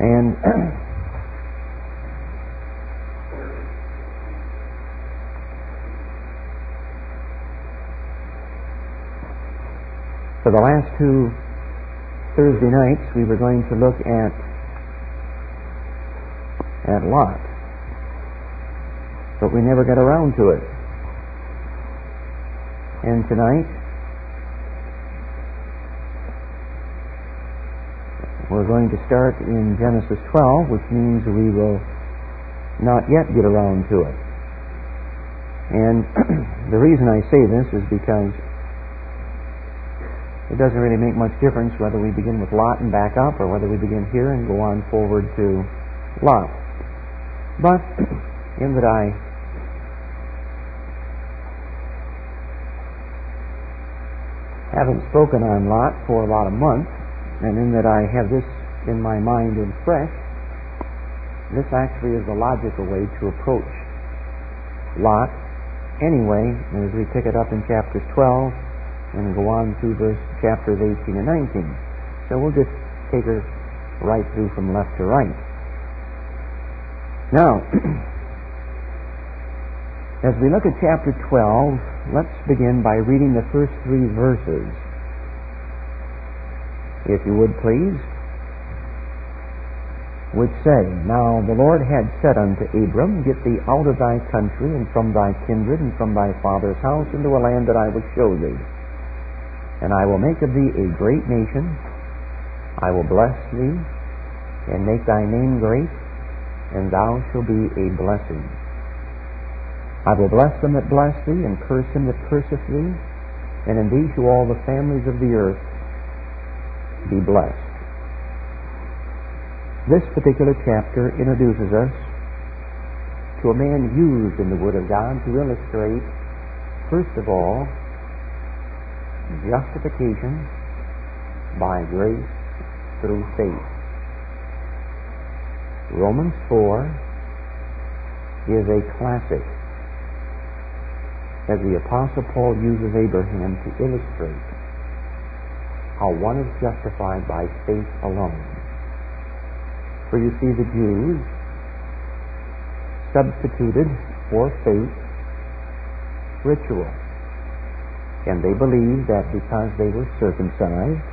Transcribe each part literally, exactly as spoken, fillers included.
And for the last two Thursday nights, we were going to look at at Lot, but we never got around to it. And tonight, we're going to start in Genesis twelve, which means we will not yet get around to it. And the reason I say this is because it doesn't really make much difference whether we begin with Lot and back up, or whether we begin here and go on forward to Lot. But in that I haven't spoken on Lot for about a month, and in that I have this in my mind and fresh, this actually is the logical way to approach Lot anyway, as we pick it up in chapters twelve and go on through verse chapters eighteen and nineteen. So we'll just take her right through from left to right. Now, as we look at chapter twelve, let's begin by reading the first three verses. If you would, please. Which say, Now the Lord had said unto Abram, Get thee out of thy country, and from thy kindred, and from thy father's house, into a land that I will show thee. And I will make of thee a great nation. I will bless thee, and make thy name great, and thou shalt be a blessing. I will bless them that bless thee, and curse him that curseth thee, and in thee shall all the families of the earth be blessed. This particular chapter introduces us to a man used in the Word of God to illustrate, first of all, justification by grace through faith. Romans four is a classic, as the Apostle Paul uses Abraham to illustrate how one is justified by faith alone. For you see, the Jews substituted for faith ritual. And they believed that because they were circumcised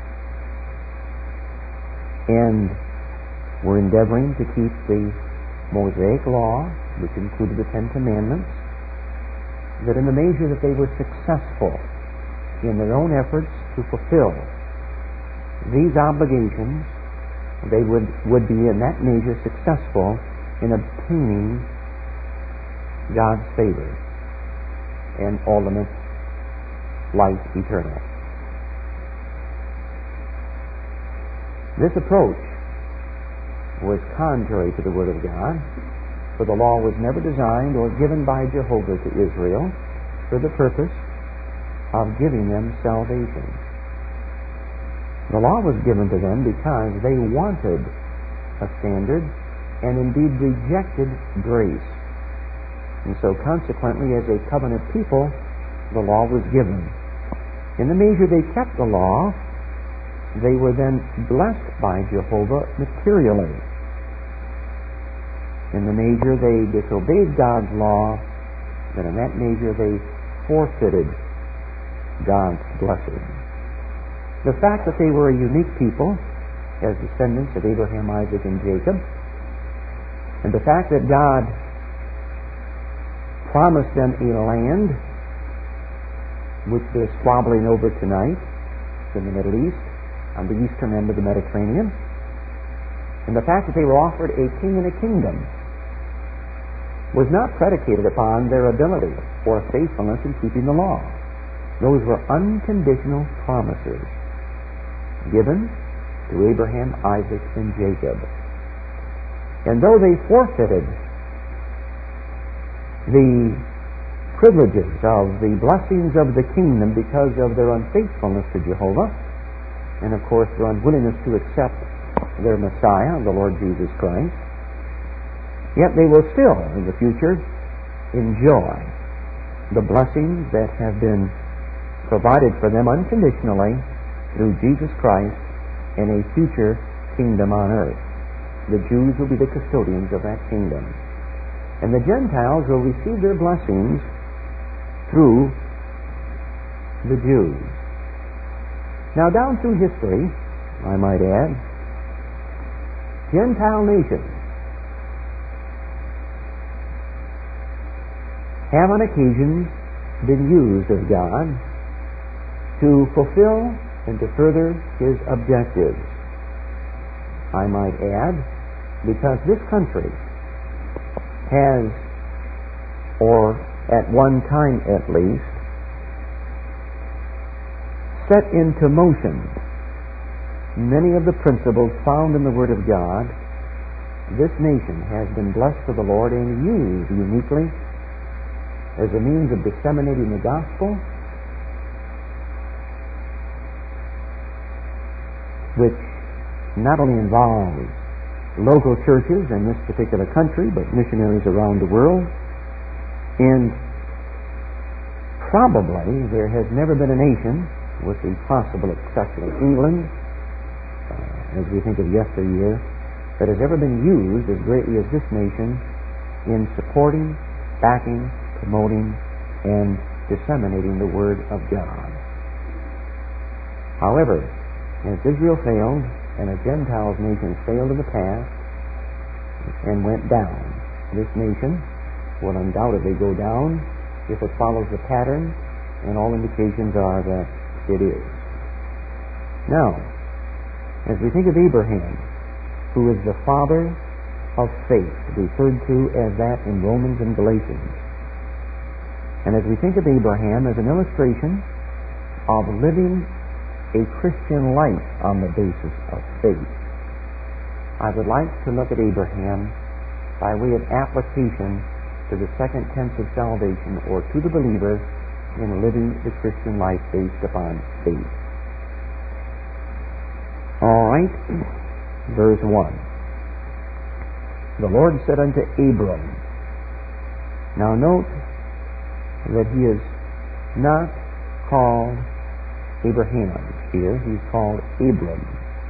and were endeavoring to keep the Mosaic law, which included the Ten Commandments, that in the measure that they were successful in their own efforts to fulfill these obligations, they would, would be in that measure successful in obtaining God's favor and ultimate life eternal. This approach was contrary to the Word of God, for the law was never designed or given by Jehovah to Israel for the purpose of giving them salvation. The law was given to them because they wanted a standard and indeed rejected grace. And so consequently, as a covenant people, the law was given. In the measure they kept the law, they were then blessed by Jehovah materially. In the measure they disobeyed God's law, then in that measure they forfeited God's blessing. The fact that they were a unique people, as descendants of Abraham, Isaac, and Jacob, and the fact that God promised them a land which they're squabbling over tonight in the Middle East, on the eastern end of the Mediterranean, and the fact that they were offered a king and a kingdom was not predicated upon their ability or faithfulness in keeping the law. Those were unconditional promises given to Abraham, Isaac, and Jacob. And though they forfeited the privileges of the blessings of the kingdom because of their unfaithfulness to Jehovah, and of course their unwillingness to accept their Messiah, the Lord Jesus Christ, yet they will still, in the future, enjoy the blessings that have been provided for them unconditionally through Jesus Christ in a future kingdom on earth. The Jews will be the custodians of that kingdom. And the Gentiles will receive their blessings through the Jews. Now, down through history, I might add, Gentile nations have on occasion been used of God to fulfill and to further His objectives. I might add, because this country has, or at one time at least, set into motion many of the principles found in the Word of God. This nation has been blessed of the Lord and used uniquely as a means of disseminating the gospel, which not only involves local churches in this particular country, but missionaries around the world. And probably there has never been a nation, with the possible exception of England, uh, as we think of yesteryear, that has ever been used as greatly as this nation in supporting, backing, promoting, and disseminating the Word of God. However, as Israel failed, and as Gentiles nations failed in the past and went down, this nation will undoubtedly go down if it follows the pattern, and all indications are that it is. Now, as we think of Abraham, who is the father of faith, referred to as that in Romans and Galatians, and as we think of Abraham as an illustration of living a Christian life on the basis of faith, I would like to look at Abraham by way of application to the second tense of salvation, or to the believer in living the Christian life based upon faith. All right, verse one. The Lord said unto Abram. Now note that he is not called Abraham here, he's called Abram.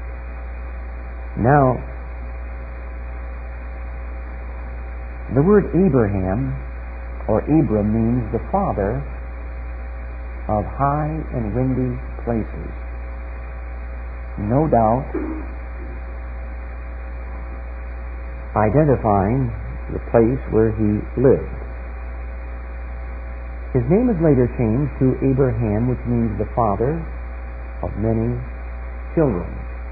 Now, the word Abraham, or Abram, means the father of high and windy places. No doubt, identifying the place where he lived. His name is later changed to Abraham, which means the father of many children.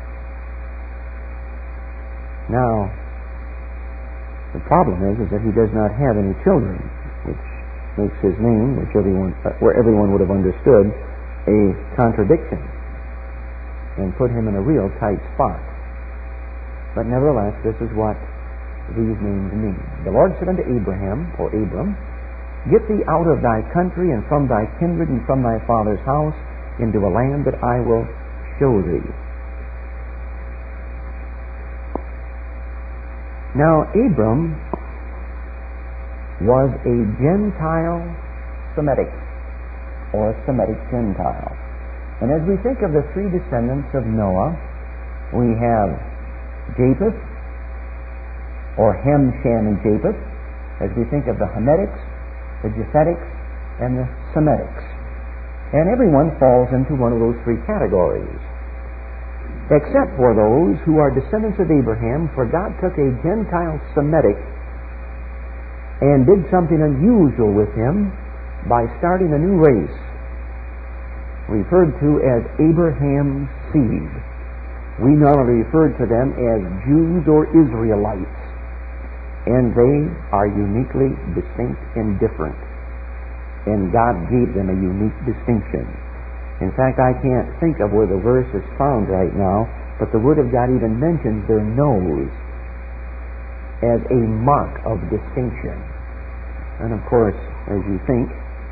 Now, the problem is, is that he does not have any children, which makes his name, which everyone, where everyone would have understood, a contradiction, and put him in a real tight spot. But nevertheless, this is what these names mean. The Lord said unto Abraham, or Abram, Get thee out of thy country, and from thy kindred, and from thy father's house, into a land that I will show thee. Now, Abram was a Gentile Semitic, or a Semitic Gentile. And as we think of the three descendants of Noah, we have Japheth, or Ham, Shem, and Japheth. As we think of the Hametics, the Japhetics, and the Semitics. And everyone falls into one of those three categories, except for those who are descendants of Abraham, for God took a Gentile Semitic and did something unusual with him by starting a new race, referred to as Abraham's seed. We normally refer to them as Jews or Israelites, and they are uniquely distinct and different. And God gave them a unique distinction. In fact, I can't think of where the verse is found right now, but the Word of God even mentions their nose as a mark of distinction. And of course, as you think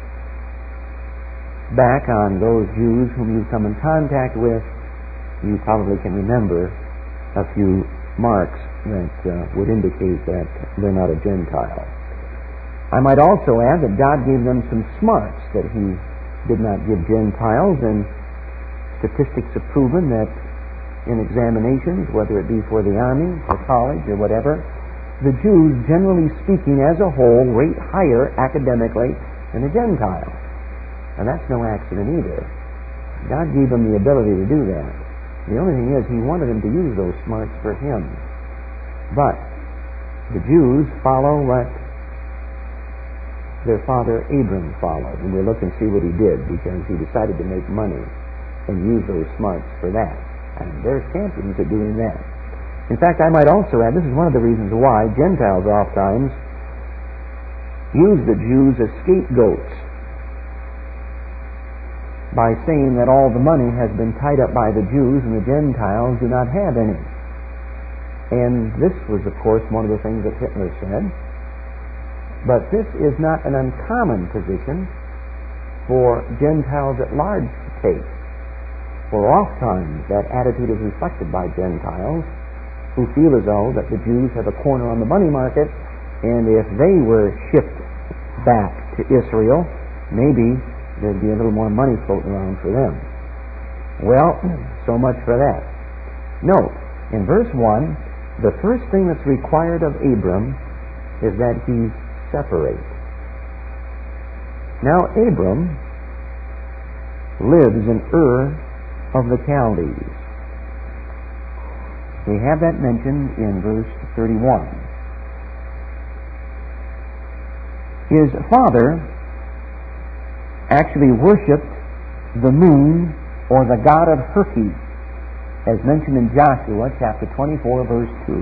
back on those Jews whom you come in contact with, you probably can remember a few marks that uh, would indicate that they're not a Gentile. I might also add that God gave them some smarts that He did not give Gentiles, and statistics have proven that in examinations, whether it be for the army or college or whatever, the Jews, generally speaking, as a whole, rate higher academically than the Gentiles. And that's no accident either. God gave them the ability to do that. The only thing is, He wanted them to use those smarts for Him. But the Jews follow what their father Abram followed. And we'll look and see what he did, because he decided to make money and use those smarts for that. And there's champions at doing that. In fact, I might also add, this is one of the reasons why Gentiles oftentimes use the Jews as scapegoats, by saying that all the money has been tied up by the Jews and the Gentiles do not have any. And this was, of course, one of the things that Hitler said. But this is not an uncommon position for Gentiles at large to take. For oftentimes that attitude is reflected by Gentiles who feel as though that the Jews have a corner on the money market, and if they were shipped back to Israel, maybe there'd be a little more money floating around for them. Well, so much for that. Note, in verse one, the first thing that's required of Abram is that he separate. Now, Abram lives in Ur of the Chaldees. We have that mentioned in verse thirty-one. His father actually worshipped the moon or the god of Herky, as mentioned in Joshua chapter twenty-four, verse two.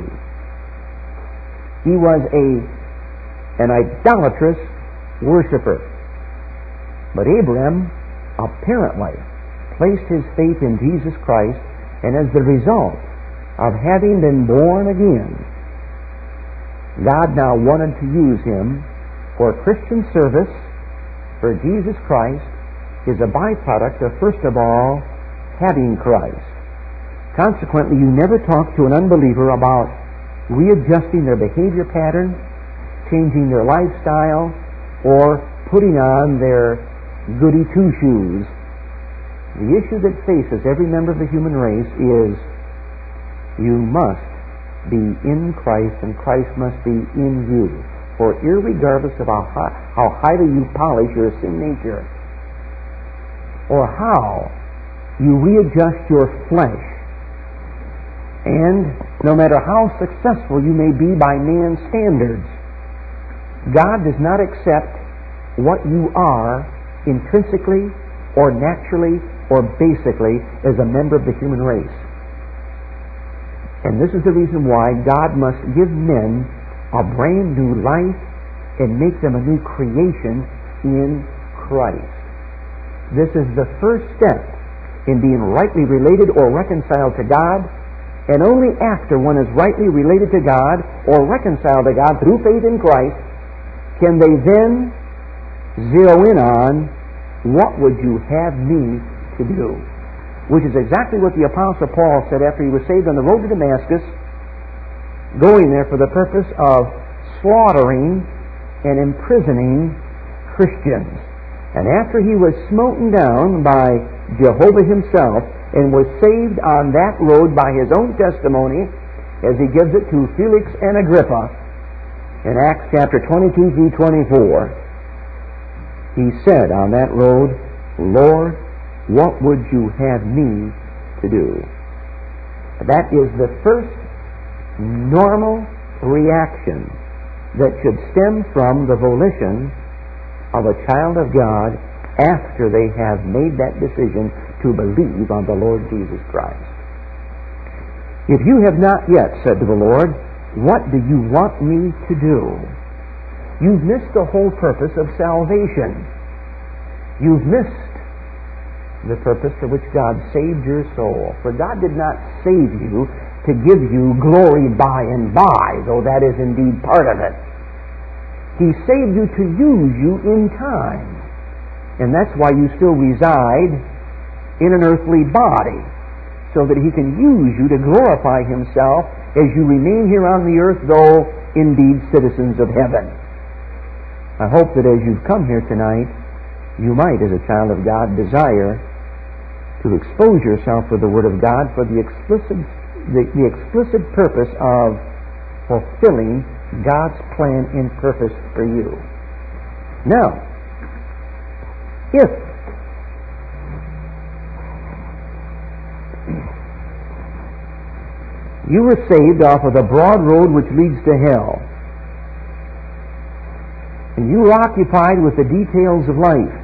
He was a an idolatrous worshiper. But Abraham apparently placed his faith in Jesus Christ, and as the result of having been born again, God now wanted to use him for Christian service, for Jesus Christ is a byproduct of, first of all, having Christ. Consequently, you never talk to an unbeliever about readjusting their behavior pattern, changing their lifestyle, or putting on their goody two-shoes. The issue that faces every member of the human race is you must be in Christ and Christ must be in you. For irregardless of how, high, how highly you polish your sin nature, or how you readjust your flesh, and no matter how successful you may be by man's standards, God does not accept what you are intrinsically or naturally or basically as a member of the human race. And this is the reason why God must give men a brand new life and make them a new creation in Christ. This is the first step in being rightly related or reconciled to God, and only after one is rightly related to God or reconciled to God through faith in Christ can they then zero in on, what would you have me to do? Which is exactly what the Apostle Paul said after he was saved on the road to Damascus, going there for the purpose of slaughtering and imprisoning Christians. And after he was smoten down by Jehovah himself and was saved on that road by his own testimony, as he gives it to Felix and Agrippa in Acts chapter twenty-two through twenty-four, he said on that road, Lord, what would you have me to do? That is the first normal reaction that should stem from the volition of a child of God after they have made that decision to believe on the Lord Jesus Christ. If you have not yet said to the Lord, what do you want me to do? You've missed the whole purpose of salvation. You've missed the purpose for which God saved your soul. For God did not save you to give you glory by and by, though that is indeed part of it. He saved you to use you in time. And that's why you still reside in an earthly body, so that He can use you to glorify Himself as you remain here on the earth, though indeed citizens of heaven. I hope that as you've come here tonight, you might, as a child of God, desire to expose yourself for the Word of God for the explicit, the, the explicit purpose of fulfilling God's plan and purpose for you. Now, if you were saved off of the broad road which leads to hell, and you were occupied with the details of life,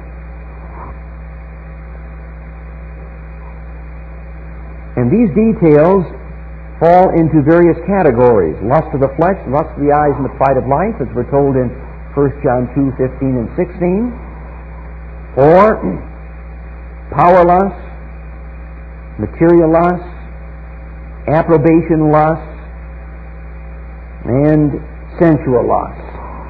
and these details fall into various categories: lust of the flesh, lust of the eyes, and the pride of life, as we're told in First John two, fifteen and sixteen, or power lust, material lust, approbation lust, and sensual lust.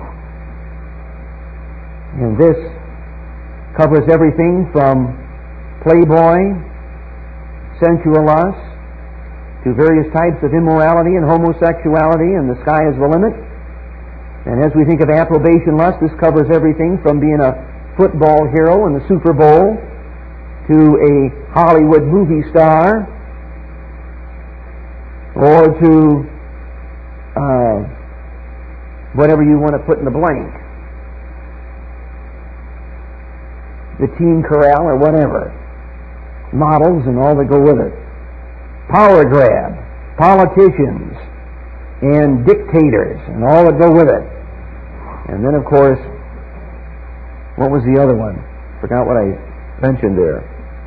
And this covers everything from playboy, sensual lust, to various types of immorality and homosexuality, and the sky is the limit. And as we think of approbation lust, this covers everything from being a football hero in the Super Bowl to a Hollywood movie star, or to uh, whatever you want to put in the blank, the teen corral or whatever, models and all that go with it, power grab, politicians, and dictators and all that go with it. And then, of course, what was the other one? Forgot what I mentioned there.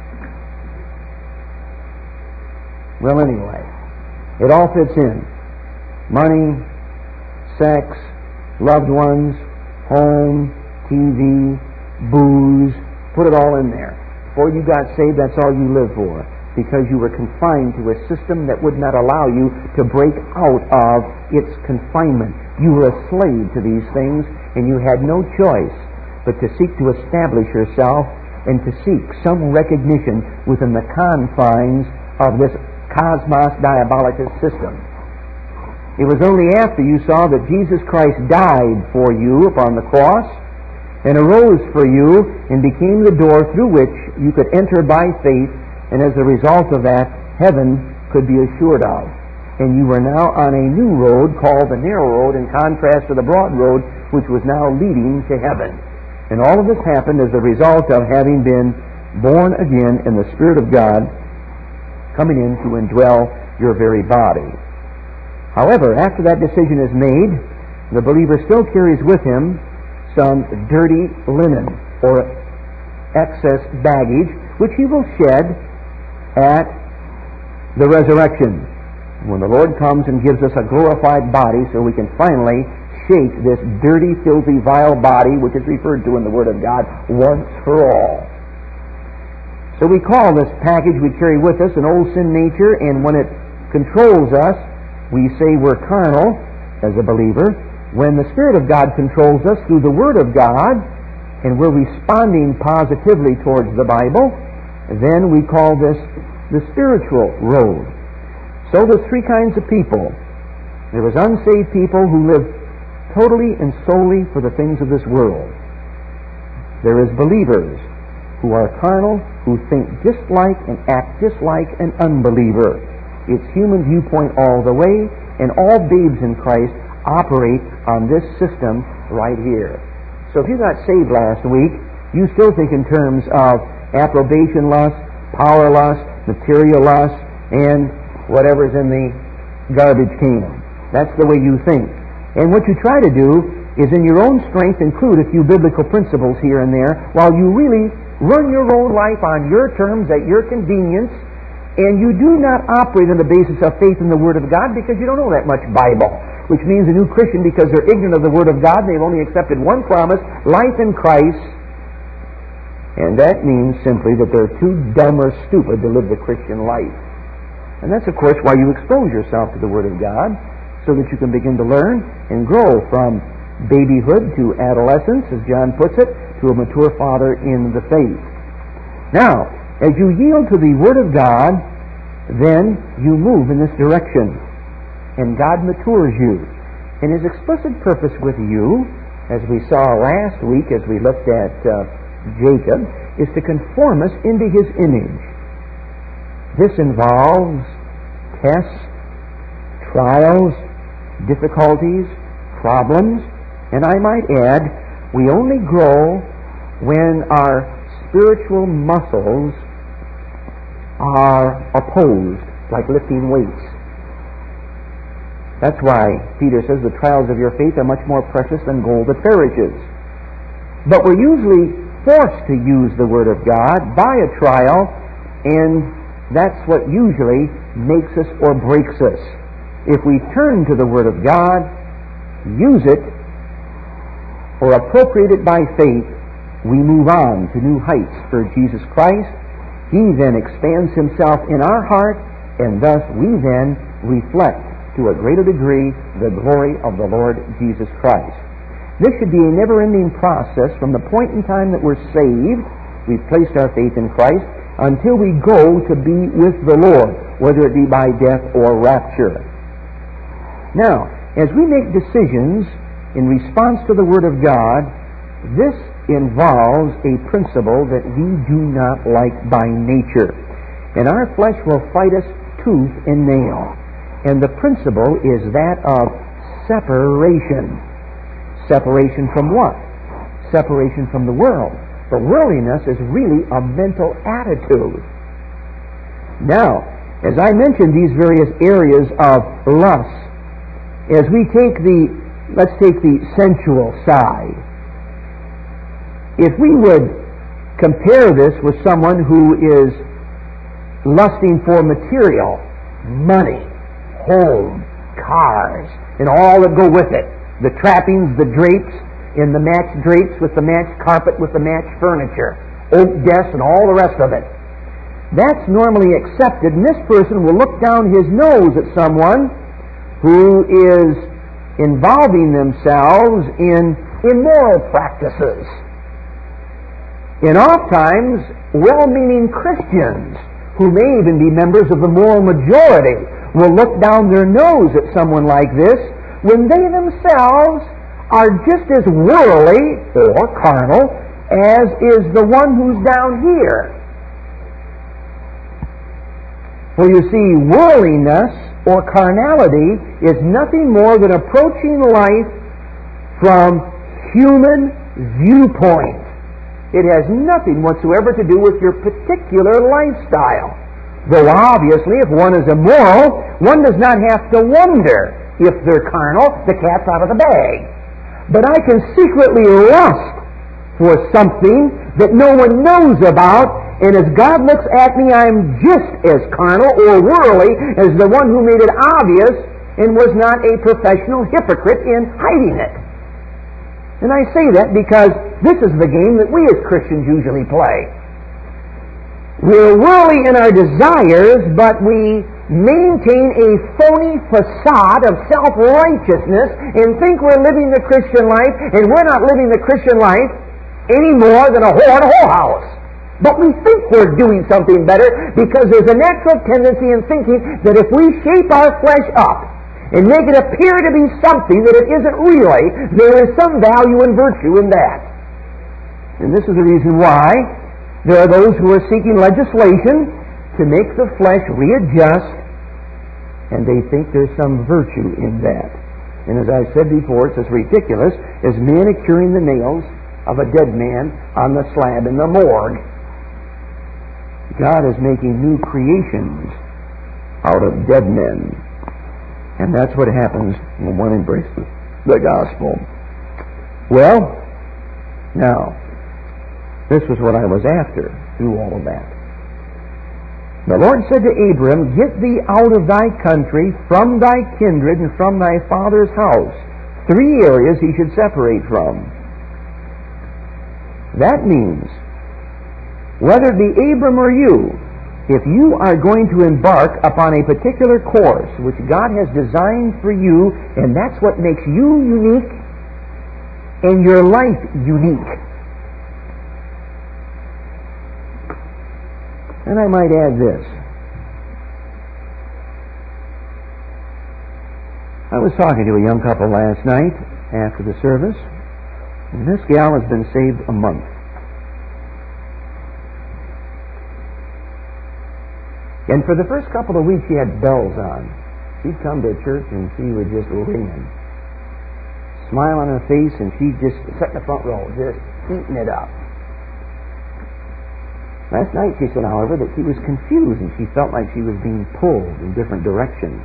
Well, anyway, it all fits in. Money, sex, loved ones, home, T V, booze, put it all in there. Before you got saved, that's all you lived for, because you were confined to a system that would not allow you to break out of its confinement. You were a slave to these things, and you had no choice but to seek to establish yourself and to seek some recognition within the confines of this cosmos diabolicus system. It was only after you saw that Jesus Christ died for you upon the cross and arose for you and became the door through which you could enter by faith, and as a result of that, heaven could be assured of. And you were now on a new road called the narrow road, in contrast to the broad road, which was now leading to heaven. And all of this happened as a result of having been born again in the Spirit of God coming in to indwell your very body. However, after that decision is made, the believer still carries with him some dirty linen or excess baggage, which he will shed at the resurrection, when the Lord comes and gives us a glorified body so we can finally shake this dirty, filthy, vile body, which is referred to in the Word of God, once for all. So we call this package we carry with us an old sin nature, and when it controls us, we say we're carnal as a believer. When the Spirit of God controls us through the Word of God, and we're responding positively towards the Bible, then we call this the spiritual road. So there's three kinds of people. There is unsaved people who live totally and solely for the things of this world. There is believers who are carnal, who think just like and act just like an unbeliever. It's human viewpoint all the way, and all babes in Christ operate on this system right here. So if you got saved last week, you still think in terms of approbation lust, power lust, material lust, and whatever's in the garbage can. That's the way you think. And what you try to do is in your own strength include a few biblical principles here and there, while you really run your own life on your terms at your convenience, and you do not operate on the basis of faith in the Word of God because you don't know that much Bible. Which means a new Christian, because they're ignorant of the Word of God, they've only accepted one promise, life in Christ, and that means simply that they're too dumb or stupid to live the Christian life. And that's, of course, why you expose yourself to the Word of God, so that you can begin to learn and grow from babyhood to adolescence, as John puts it, to a mature father in the faith. Now, as you yield to the Word of God, then you move in this direction, and God matures you. And His explicit purpose with you, as we saw last week as we looked at uh, Jacob, is to conform us into His image. This involves tests, trials, difficulties, problems, and I might add, we only grow when our spiritual muscles are opposed, like lifting weights. That's why Peter says the trials of your faith are much more precious than gold that perishes. But we're usually forced to use the Word of God by a trial, and that's what usually makes us or breaks us. If we turn to the Word of God, use it, or appropriate it by faith, we move on to new heights for Jesus Christ. He then expands Himself in our heart, and thus we then reflect to a greater degree the glory of the Lord Jesus Christ. This should be a never-ending process from the point in time that we're saved, we've placed our faith in Christ, until we go to be with the Lord, whether it be by death or rapture. Now, as we make decisions in response to the Word of God, this involves a principle that we do not like by nature. And our flesh will fight us tooth and nail. And the principle is that of separation. Separation from what? Separation from the world. But worldliness is really a mental attitude. Now, as I mentioned these various areas of lust, as we take the, let's take the sensual side. If we would compare this with someone who is lusting for material, money, home, cars, and all that go with it, the trappings, the drapes, in the matched drapes with the matched carpet with the matched furniture, oak desks, and all the rest of it. That's normally accepted, and this person will look down his nose at someone who is involving themselves in immoral practices. And oftentimes, well-meaning Christians, who may even be members of the moral majority, will look down their nose at someone like this when they themselves are just as worldly or carnal as is the one who's down here. For you see, worldliness or carnality is nothing more than approaching life from human viewpoint. It has nothing whatsoever to do with your particular lifestyle. Though obviously, if one is immoral, one does not have to wonder if they're carnal, the cat's out of the bag. But I can secretly lust for something that no one knows about, and as God looks at me, I'm just as carnal or worldly as the one who made it obvious and was not a professional hypocrite in hiding it. And I say that because this is the game that we as Christians usually play. We're worldly in our desires, but we maintain a phony facade of self-righteousness and think we're living the Christian life, and we're not living the Christian life any more than a whore in a whorehouse. But we think we're doing something better because there's a natural tendency in thinking that if we shape our flesh up and make it appear to be something that it isn't really, there is some value and virtue in that. And this is the reason why there are those who are seeking legislation to make the flesh readjust, and they think there's some virtue in that. And as I said before, it's as ridiculous as manicuring the nails of a dead man on the slab in the morgue. God is making new creations out of dead men. And that's what happens when one embraces the gospel. Well, now, this was what I was after through all of that. The Lord said to Abram, "Get thee out of thy country, from thy kindred, and from thy father's house." Three areas he should separate from. That means, whether it be Abram or you, if you are going to embark upon a particular course which God has designed for you, and that's what makes you unique and your life unique. And I might add this. I was talking to a young couple last night after the service, and this gal has been saved a month. And for the first couple of weeks, she had bells on. She'd come to church and she was just ringing. Smile on her face, and she'd just sit in the front row, just eating it up. Last night, she said, however, that she was confused and she felt like she was being pulled in different directions.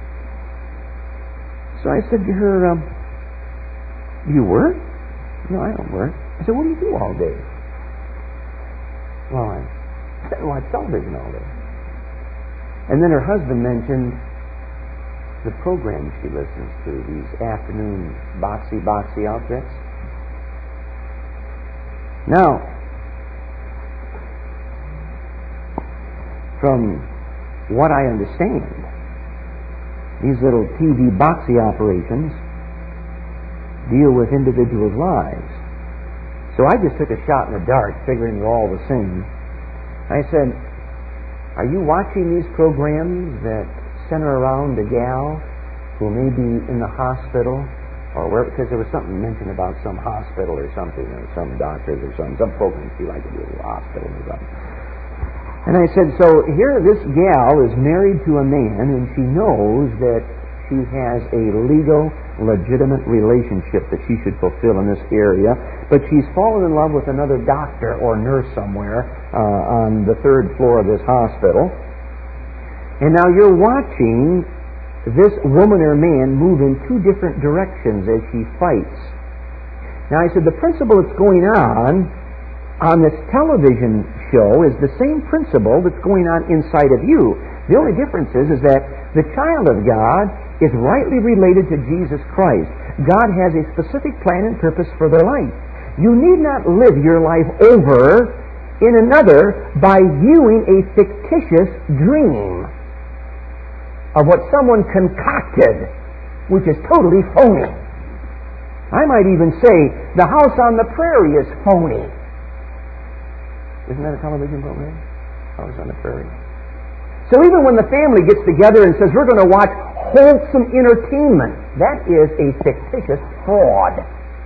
So I said to her, um, do you work? No, I don't work. I said, what do you do all day? Well, I sit and watch television all day. And then her husband mentioned the programs she listens to, these afternoon boxy, boxy outfits. Now, from what I understand, these little T V boxy operations deal with individuals' lives. So I just took a shot in the dark, figuring they're all the same. I said, are you watching these programs that center around a gal who may be in the hospital, or where, because there was something mentioned about some hospital or something, or some doctors or some, some program she liked to do at the hospital or something. And I said, so here this gal is married to a man, and she knows that she has a legal, legitimate relationship that she should fulfill in this area, but she's fallen in love with another doctor or nurse somewhere uh, on the third floor of this hospital. And now you're watching this woman or man move in two different directions as she fights. Now I said, the principle that's going on on this television show is the same principle that's going on inside of you. The only difference is, is that the child of God is rightly related to Jesus Christ. God has a specific plan and purpose for their life. You need not live your life over in another by viewing a fictitious dream of what someone concocted, which is totally phony. I might even say the house on the prairie is phony. Isn't that a television program? House on the Prairie. So even when the family gets together and says, we're going to watch wholesome entertainment, that is a fictitious fraud.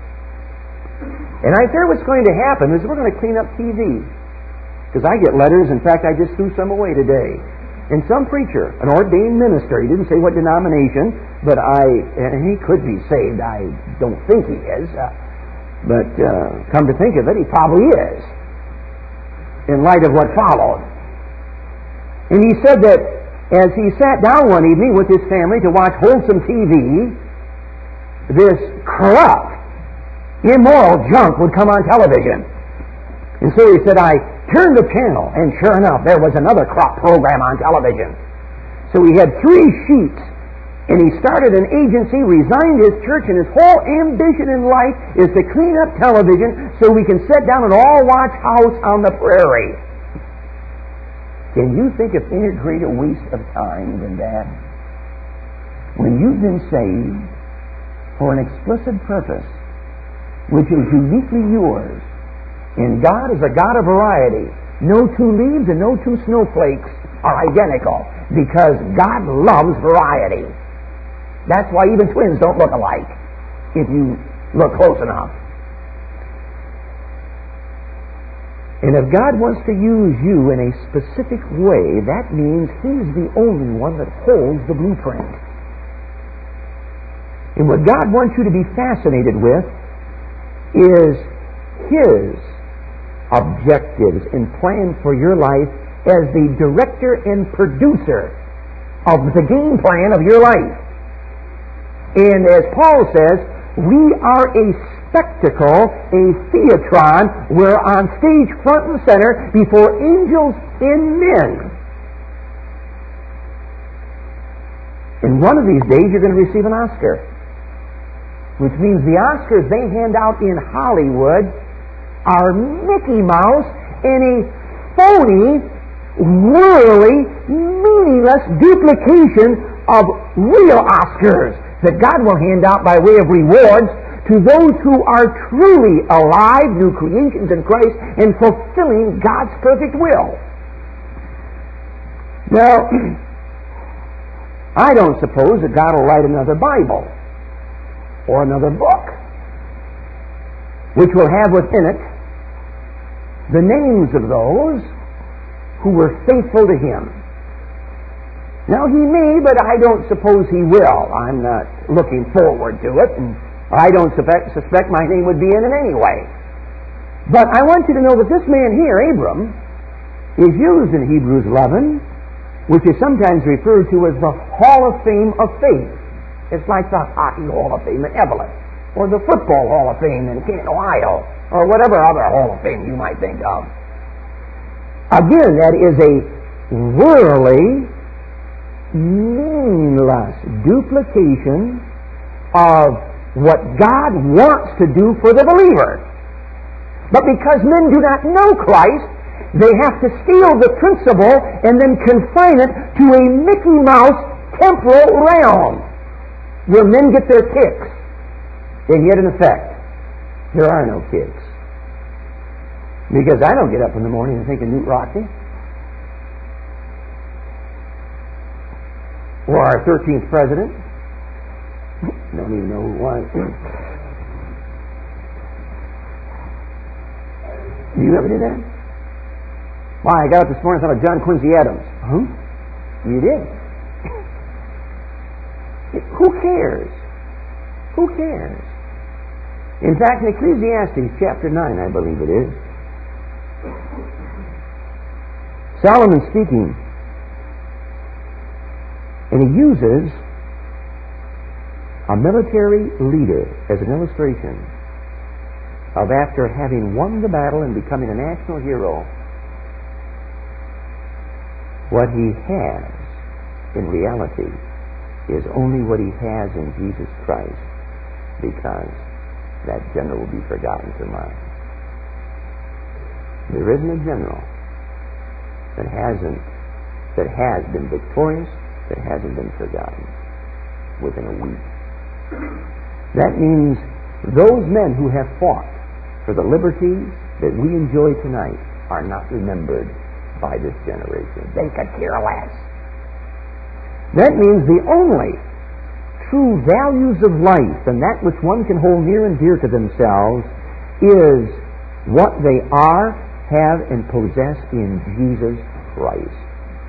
And I fear what's going to happen is we're going to clean up T V. Because I get letters, in fact, I just threw some away today. And some preacher, an ordained minister, he didn't say what denomination, but I, and he could be saved, I don't think he is, uh, but uh, come to think of it, he probably is, in light of what followed. And he said that as he sat down one evening with his family to watch wholesome T V, this corrupt, immoral junk would come on television. And so he said, I turned the channel, and sure enough, there was another crop program on television. So he had three sheets, and he started an agency, resigned his church, and his whole ambition in life is to clean up television so we can sit down and all watch House on the Prairie. Can you think of any greater waste of time than that? When you've been saved for an explicit purpose, which is uniquely yours, and God is a God of variety. No two leaves and no two snowflakes are identical, because God loves variety. That's why even twins don't look alike, if you look close enough. And if God wants to use you in a specific way, that means He's the only one that holds the blueprint. And what God wants you to be fascinated with is His objectives and plan for your life as the director and producer of the game plan of your life. And as Paul says, we are a spectacle, a theatron. We're on stage front and center before angels and men. And one of these days you're going to receive an Oscar, which means the Oscars they hand out in Hollywood are Mickey Mouse and a phony, worldly, meaningless duplication of real Oscars that God will hand out by way of rewards to those who are truly alive, new creations in Christ, and fulfilling God's perfect will. Now, I don't suppose that God will write another Bible or another book which will have within it the names of those who were faithful to Him. Now, he may, but I don't suppose he will. I'm not looking forward to it, and I don't suspect, suspect my name would be in it anyway. But I want you to know that this man here, Abram, is used in Hebrews eleven, which is sometimes referred to as the Hall of Fame of Faith. It's like the Hockey Hall of Fame in Evelyn, or the Football Hall of Fame in Canton, Ohio, or whatever other Hall of Fame you might think of. Again, that is a worldly, meaningless duplication of what God wants to do for the believer. But because men do not know Christ, they have to steal the principle and then confine it to a Mickey Mouse temporal realm where men get their kicks. And yet, in effect, there are no kicks. Because I don't get up in the morning and think of Newt Rockney or our thirteenth president. Don't even know who it was. Do you ever do that? Why, I got up this morning and thought of John Quincy Adams. Huh? You did? Who cares? Who cares? In fact, in Ecclesiastes chapter nine, I believe it is, Solomon speaking, and he uses a military leader as an illustration of after having won the battle and becoming a national hero, what he has in reality is only what he has in Jesus Christ, because that general will be forgotten tomorrow. There isn't a general that hasn't that has been victorious that hasn't been forgotten within a week. That means those men who have fought for the liberties that we enjoy tonight are not remembered by this generation. They could care less. That means the only true values of life and that which one can hold near and dear to themselves is what they are, have, and possess in Jesus Christ.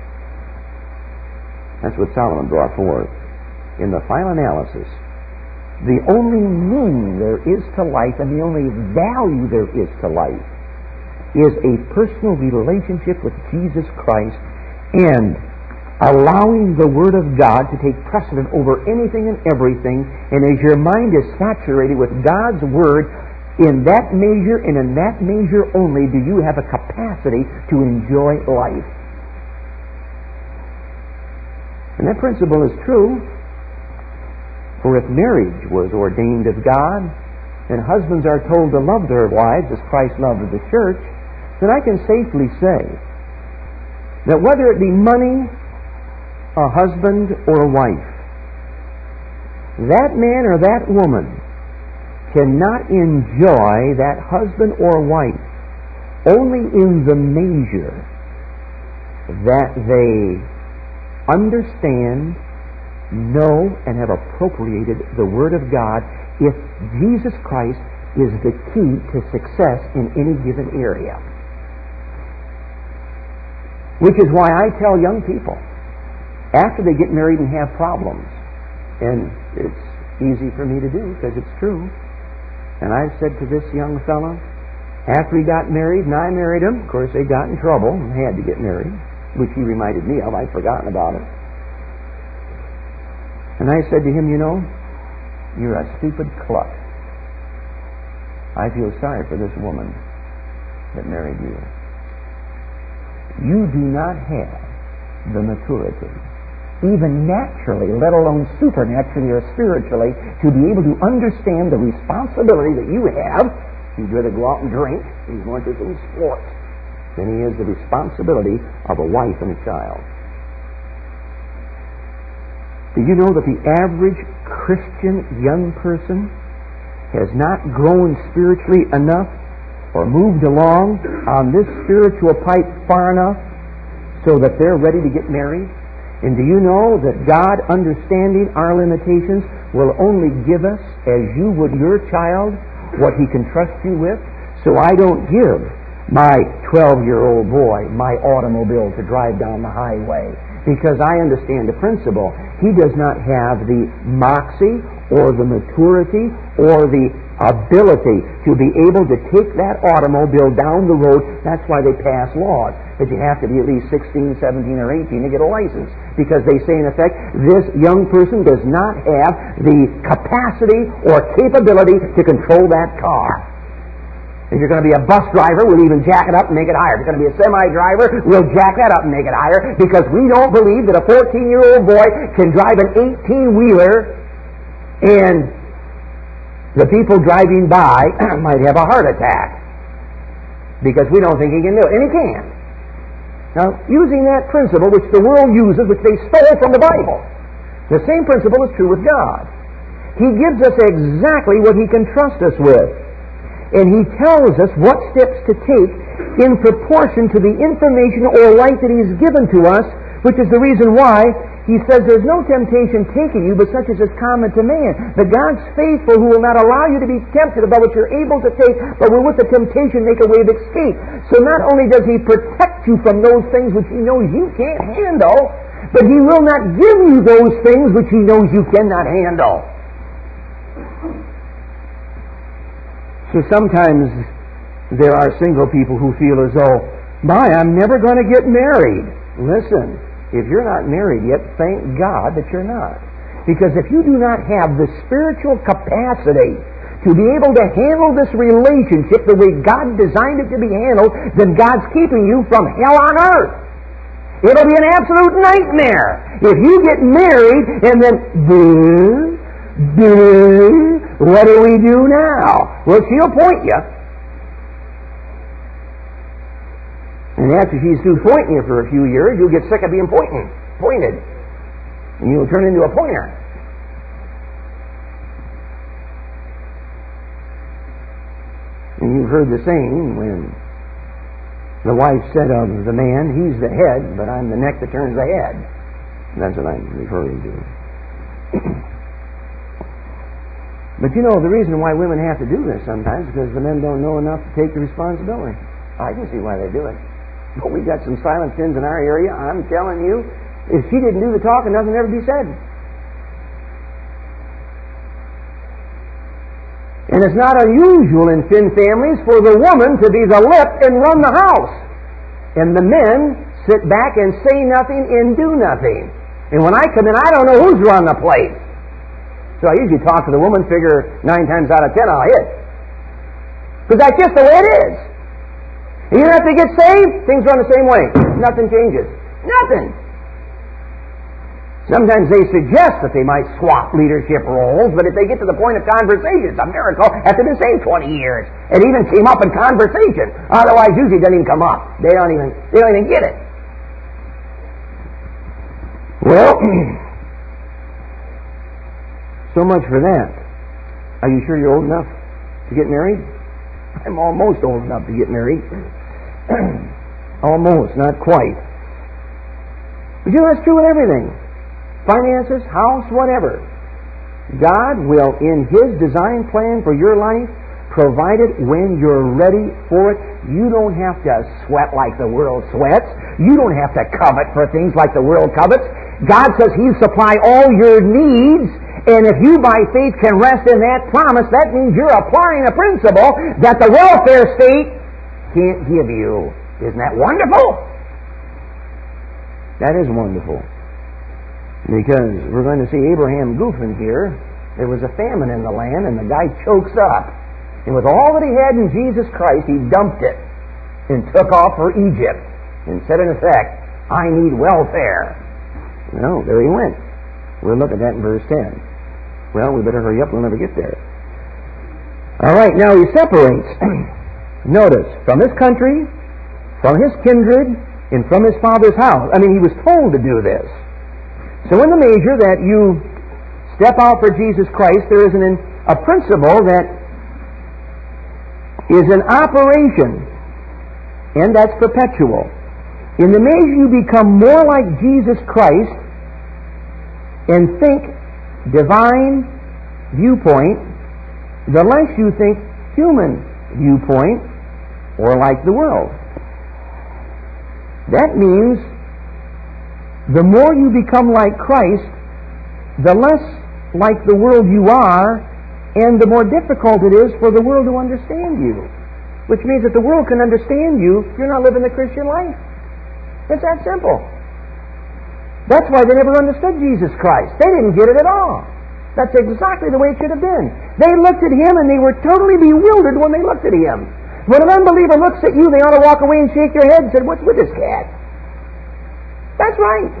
That's what Solomon brought forth. In the final analysis, the only meaning there is to life and the only value there is to life is a personal relationship with Jesus Christ and allowing the Word of God to take precedent over anything and everything. And as your mind is saturated with God's Word, in that measure and in that measure only do you have a capacity to enjoy life. And that principle is true. For if marriage was ordained of God, and husbands are told to love their wives as Christ loved the church, then I can safely say that whether it be money, a husband, or a wife, that man or that woman cannot enjoy that husband or wife only in the measure that they understand, know, and have appropriated the Word of God if Jesus Christ is the key to success in any given area. Which is why I tell young people, after they get married and have problems, and it's easy for me to do because it's true, and I've said to this young fellow, after he got married and I married him, of course they got in trouble and had to get married, which he reminded me of. I'd forgotten about it. And I said to him, you know, you're a stupid cluck. I feel sorry for this woman that married you. You do not have the maturity, even naturally, let alone supernaturally or spiritually, to be able to understand the responsibility that you have. He'd rather go out and drink. He's more interested in sports than he is the responsibility of a wife and a child. Do you know that the average Christian young person has not grown spiritually enough or moved along on this spiritual pipe far enough so that they're ready to get married? And do you know that God, understanding our limitations, will only give us, as you would your child, what He can trust you with? So I don't give my twelve-year-old boy my automobile to drive down the highway because I understand the principle. He does not have the moxie or the maturity or the ability to be able to take that automobile down the road. That's why they pass laws, that you have to be at least sixteen, seventeen, or eighteen to get a license. Because they say, in effect, this young person does not have the capacity or capability to control that car. If you're going to be a bus driver, we'll even jack it up and make it higher. If you're going to be a semi-driver, we'll jack that up and make it higher, because we don't believe that a fourteen-year-old boy can drive an eighteen-wheeler and the people driving by might have a heart attack, because we don't think he can do it. And he can. Now, using that principle, which the world uses, which they stole from the Bible, the same principle is true with God. He gives us exactly what He can trust us with. And He tells us what steps to take in proportion to the information or light that He's given to us, which is the reason why He says there's no temptation taking you but such as is common to man. But God's faithful, who will not allow you to be tempted above what you're able to take, but will with the temptation make a way of escape. So not only does He protect you from those things which He knows you can't handle, but He will not give you those things which He knows you cannot handle. So sometimes there are single people who feel as though, my, I'm never going to get married. Listen, if you're not married yet, thank God that you're not. Because if you do not have the spiritual capacity to be able to handle this relationship the way God designed it to be handled, then God's keeping you from hell on earth. It'll be an absolute nightmare if you get married and then, boo, boo, what do we do now? Well, she'll point you. And after she's through pointing you for a few years, you'll get sick of being pointing, pointed. And you'll turn into a pointer. And you've heard the saying when the wife said of the man, he's the head, but I'm the neck that turns the head. That's what I'm referring to. But you know, the reason why women have to do this sometimes is because the men don't know enough to take the responsibility. I can see why they do it. But we got some silent sins in our area. I'm telling you, if she didn't do the talking, nothing would ever be said. And it's not unusual in thin families for the woman to be the lip and run the house, and the men sit back and say nothing and do nothing. And when I come in, I don't know who's run the place. So I usually talk to the woman, figure nine times out of ten I'll hit. Because that's just the way it is. Even after they get saved, things run the same way. Nothing changes. Nothing. Sometimes they suggest that they might swap leadership roles, but if they get to the point of conversation, it's a miracle after the same twenty years. It even came up in conversation. Otherwise, usually it doesn't even come up. They don't even, they don't even get it. Well, so much for that. Are you sure you're old enough to get married? I'm almost old enough to get married. Almost, not quite. But you know, that's true with everything. Finances, house, whatever. God will, in His design plan for your life, provide it when you're ready for it. You don't have to sweat like the world sweats. You don't have to covet for things like the world covets. God says He'll supply all your needs. And if you by faith can rest in that promise, that means you're applying a principle that the welfare state can't give you. Isn't that wonderful? That is wonderful. Because we're going to see Abraham goofing here. There was a famine in the land, and the guy chokes up. And with all that he had in Jesus Christ, he dumped it and took off for Egypt and said, in effect, I need welfare. Well, there he went. We'll look at that in verse ten. Well, we better hurry up. We'll never get there. All right, now he separates. Notice, from his country, from his kindred, and from his father's house. I mean, he was told to do this. So in the measure that you step out for Jesus Christ, there is an, a principle that is in operation, and that's perpetual. In the measure you become more like Jesus Christ and think divine viewpoint, the less you think human viewpoint or like the world. That means the more you become like Christ, the less like the world you are, and the more difficult it is for the world to understand you. Which means that the world can understand you, you're not living the Christian life. It's that simple. That's why they never understood Jesus Christ. They didn't get it at all. That's exactly the way it should have been. They looked at Him and they were totally bewildered when they looked at Him. When an unbeliever looks at you, they ought to walk away and shake their head and say, "What's with this cat?" That's right.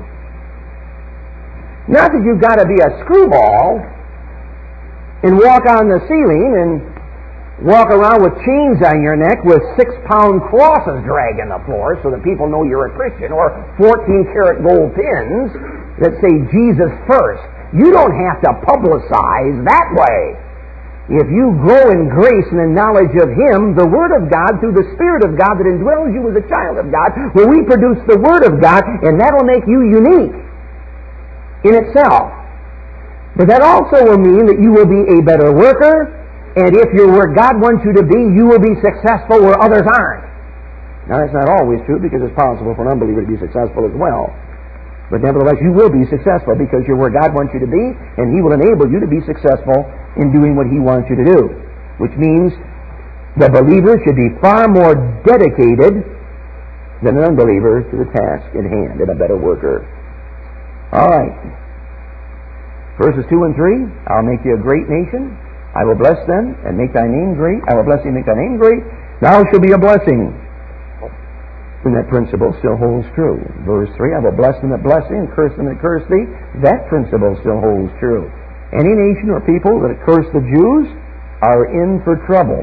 Not that you've got to be a screwball and walk on the ceiling and walk around with chains on your neck with six-pound crosses dragging the floor so that people know you're a Christian, or fourteen-karat gold pins that say Jesus first. You don't have to publicize that way. If you grow in grace and in knowledge of Him, the Word of God, through the Spirit of God that indwells you as a child of God, will reproduce the Word of God, and that will make you unique in itself. But that also will mean that you will be a better worker, and if you're where God wants you to be, you will be successful where others aren't. Now, that's not always true, because it's possible for an unbeliever to be successful as well. But nevertheless, you will be successful because you're where God wants you to be, and He will enable you to be successful in doing what He wants you to do. Which means the believer should be far more dedicated than an unbeliever to the task in hand, and a better worker. All right. Verses two and three, I'll make you a great nation. I will bless them and make thy name great. I will bless thee and make thy name great. Thou shalt be a blessing. And that principle still holds true. Verse three, I will bless them that bless thee and curse them that curse thee. That principle still holds true. Any nation or people that curse the Jews are in for trouble.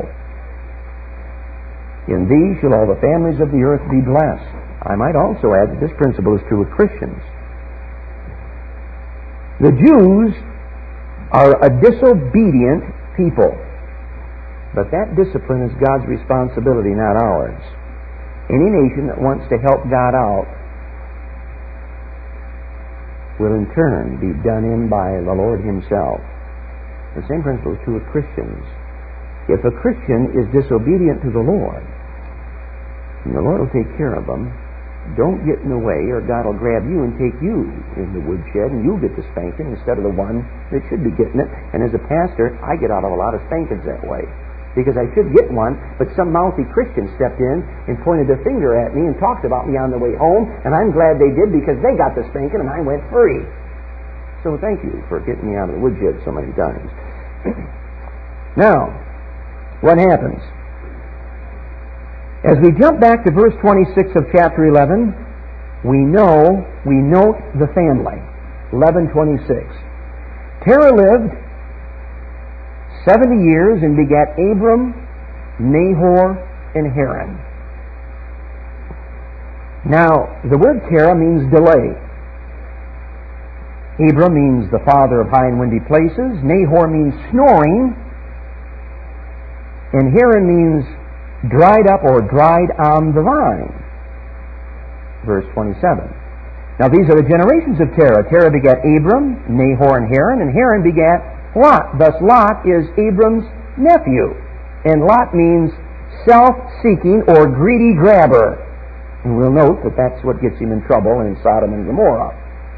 In thee shall all the families of the earth be blessed. I might also add that this principle is true with Christians. The Jews are a disobedient people. But that discipline is God's responsibility, not ours. Any nation that wants to help God out will in turn be done in by the Lord Himself. The same principle is true with Christians. If a Christian is disobedient to the Lord, and the Lord will take care of them, don't get in the way, or God will grab you and take you in the woodshed, and you'll get the spanking instead of the one that should be getting it. And as a pastor, I get out of a lot of spankings that way, because I should get one, but some mouthy Christian stepped in and pointed their finger at me and talked about me on the way home, and I'm glad they did, because they got the spanking and I went free. So thank you for getting me out of the woodshed so many times. Now, what happens? As we jump back to verse twenty-six of chapter eleven, we know, we note the family. eleven twenty-six. Terah lived seventy years and begat Abram, Nahor, and Haran. Now, the word Terah means delay. Abram means the father of high and windy places. Nahor means snoring. And Haran means dried up or dried on the vine. Verse twenty-seven. Now these are the generations of Terah. Terah begat Abram, Nahor, and Haran, and Haran begat Lot. Thus Lot is Abram's nephew. And Lot means self-seeking or greedy grabber. And we'll note that that's what gets him in trouble in Sodom and Gomorrah.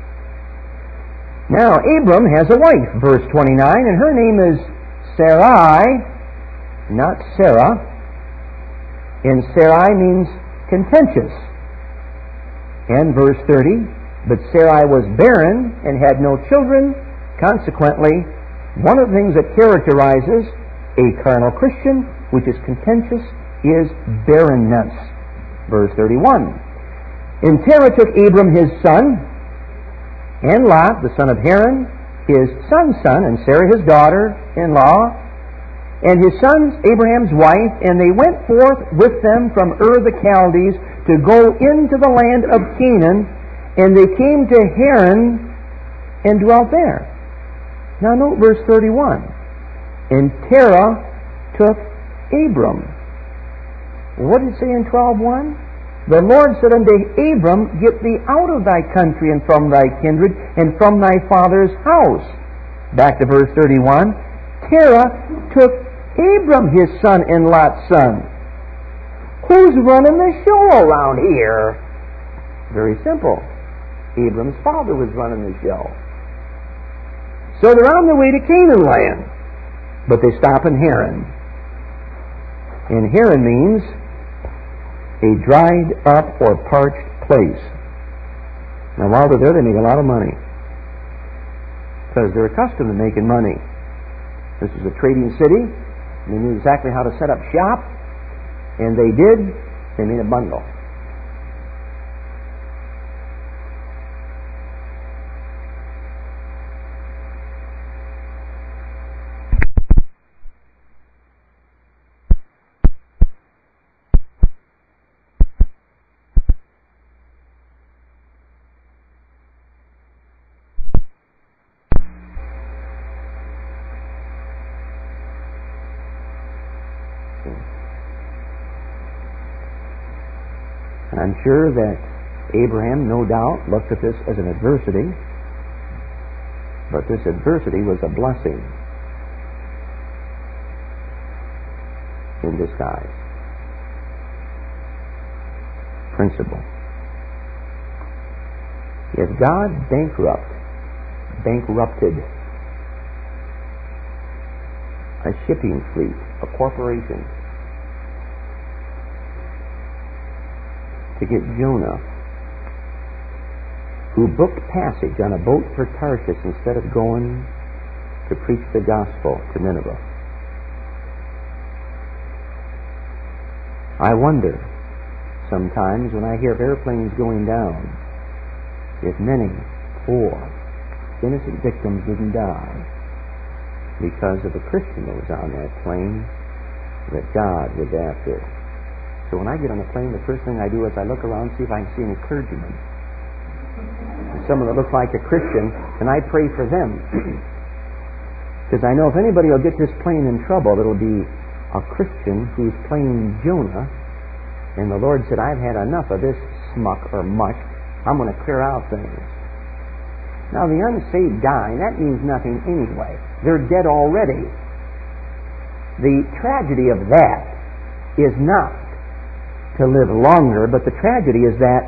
Now Abram has a wife, verse twenty-nine, and her name is Sarai, not Sarah. And Sarai means contentious. And verse thirty, but Sarai was barren and had no children. Consequently, one of the things that characterizes a carnal Christian, which is contentious, is barrenness. Verse thirty-one, and Terah took Abram his son, and Lot, the son of Haran, his son's son, and Sarah his daughter-in-law, and his sons, Abraham's wife, and they went forth with them from Ur the Chaldees to go into the land of Canaan, and they came to Haran and dwelt there. Now note verse thirty-one. And Terah took Abram. What did it say in twelve one? The Lord said unto Abram, get thee out of thy country and from thy kindred and from thy father's house. Back to verse thirty-one. Terah took Abram his son and Lot's son. Who's running the show around here? Very simple. Abram's father was running the show. So they're on their way to Canaan land. But they stop in Haran. And Haran means a dried up or parched place. Now while they're there, they make a lot of money. Because they're accustomed to making money. This is a trading city. And they knew exactly how to set up shop. And they did. They made a bundle. I'm sure that Abraham, no doubt, looked at this as an adversity, but this adversity was a blessing in disguise. Principle. If God bankrupt, bankrupted a shipping fleet, a corporation, to get Jonah, who booked passage on a boat for Tarshish instead of going to preach the gospel to Nineveh. I wonder sometimes when I hear of airplanes going down, if many poor, innocent victims didn't die because of a Christian that was on that plane that God was after. So when I get on a plane, the first thing I do is I look around, see if I can see any clergymen. Someone that looks like a Christian, and I pray for them. Because I know if anybody will get this plane in trouble, it'll be a Christian who's playing Jonah. And the Lord said, I've had enough of this smuck or mush. I'm going to clear out things. Now the unsaved dying, that means nothing anyway. They're dead already. The tragedy of that is not to live longer, but the tragedy is that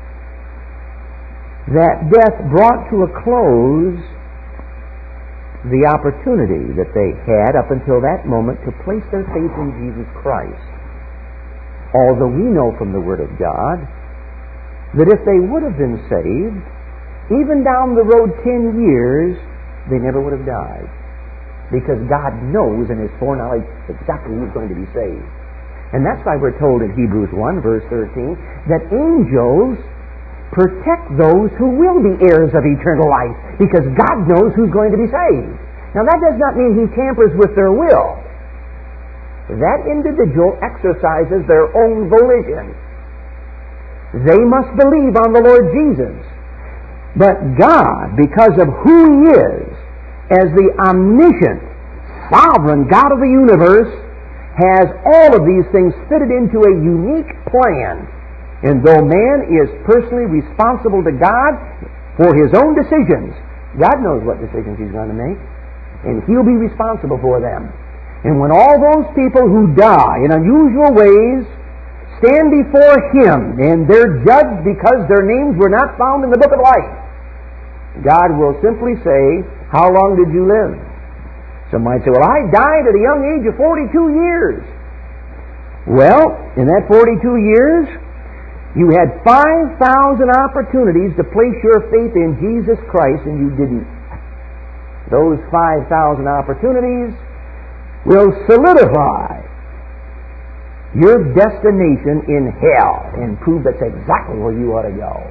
that death brought to a close the opportunity that they had up until that moment to place their faith in Jesus Christ. Although we know from the Word of God that if they would have been saved, even down the road ten years, they never would have died. Because God knows in His foreknowledge exactly who's going to be saved. And that's why we're told in Hebrews one, verse thirteen, that angels protect those who will be heirs of eternal life, because God knows who's going to be saved. Now that does not mean He tampers with their will. That individual exercises their own volition. They must believe on the Lord Jesus. But God, because of who He is, as the omniscient, sovereign God of the universe, has all of these things fitted into a unique plan. And though man is personally responsible to God for his own decisions, God knows what decisions He's going to make, and He'll be responsible for them. And when all those people who die in unusual ways stand before Him, and they're judged because their names were not found in the book of life, God will simply say, how long did you live? Some might say, well, I died at a young age of forty-two years. Well, in that forty-two years, you had five thousand opportunities to place your faith in Jesus Christ, and you didn't. Those five thousand opportunities will solidify your destination in hell and prove that's exactly where you ought to go.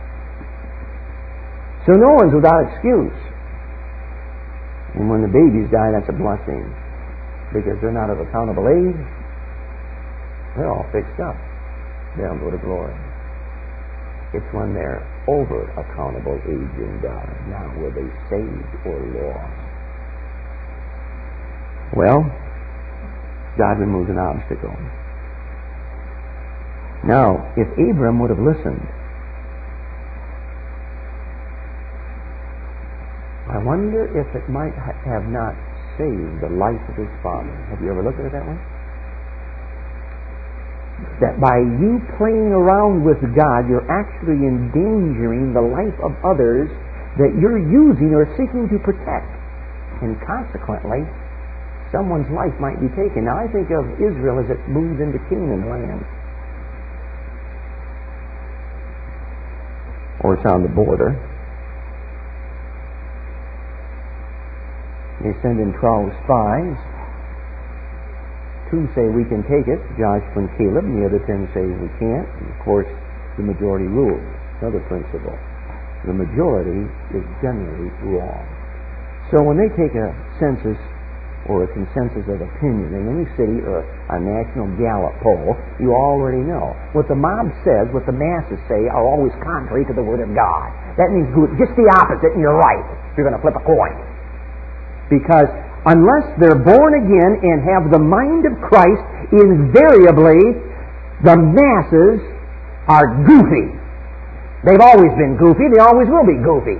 So no one's without excuse. And when the babies die, that's a blessing, because they're not of accountable age. They're all fixed up. They'll go to glory. It's when they're over accountable age in God. Now, were they saved or lost? Well, God removes an obstacle. Now, if Abram would have listened, I wonder if it might ha- have not saved the life of his father. Have you ever looked at it that way? that by you playing around with God, you're actually endangering the life of others that you're using or seeking to protect. And consequently, someone's life might be taken. Now I think of Israel as it moves into Canaan land. Or it's on the border. They send in twelve spies. Two say we can take it, Joshua and Caleb, and the other ten say we can't. And of course, the majority rules. Another principle. The majority is generally wrong. So when they take a census or a consensus of opinion in any city or a national Gallup poll, you already know. What the mob says, what the masses say, are always contrary to the Word of God. That means do just the opposite and you're right if you're going to flip a coin. Because unless they're born again and have the mind of Christ, invariably the masses are goofy. They've always been goofy. They always will be goofy.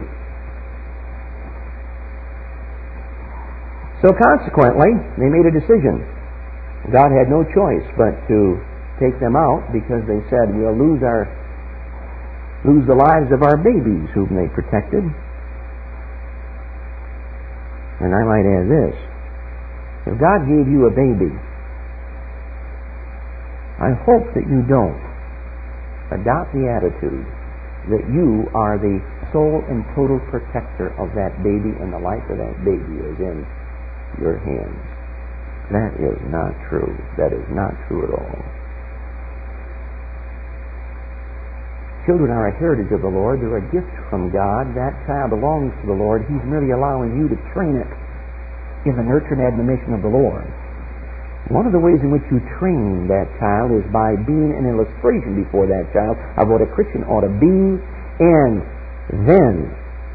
So consequently, they made a decision. God had no choice but to take them out because they said, we'll lose our lose the lives of our babies whom they protected. And I might add this. If God gave you a baby, I hope that you don't adopt the attitude that you are the sole and total protector of that baby and the life of that baby is in your hands. That is not true. That is not true at all. Children are a heritage of the Lord. They're a gift from God. That child belongs to the Lord. He's merely allowing you to train it in the nurture and admonition of the Lord. One of the ways in which you train that child is by being an illustration before that child of what a Christian ought to be, and then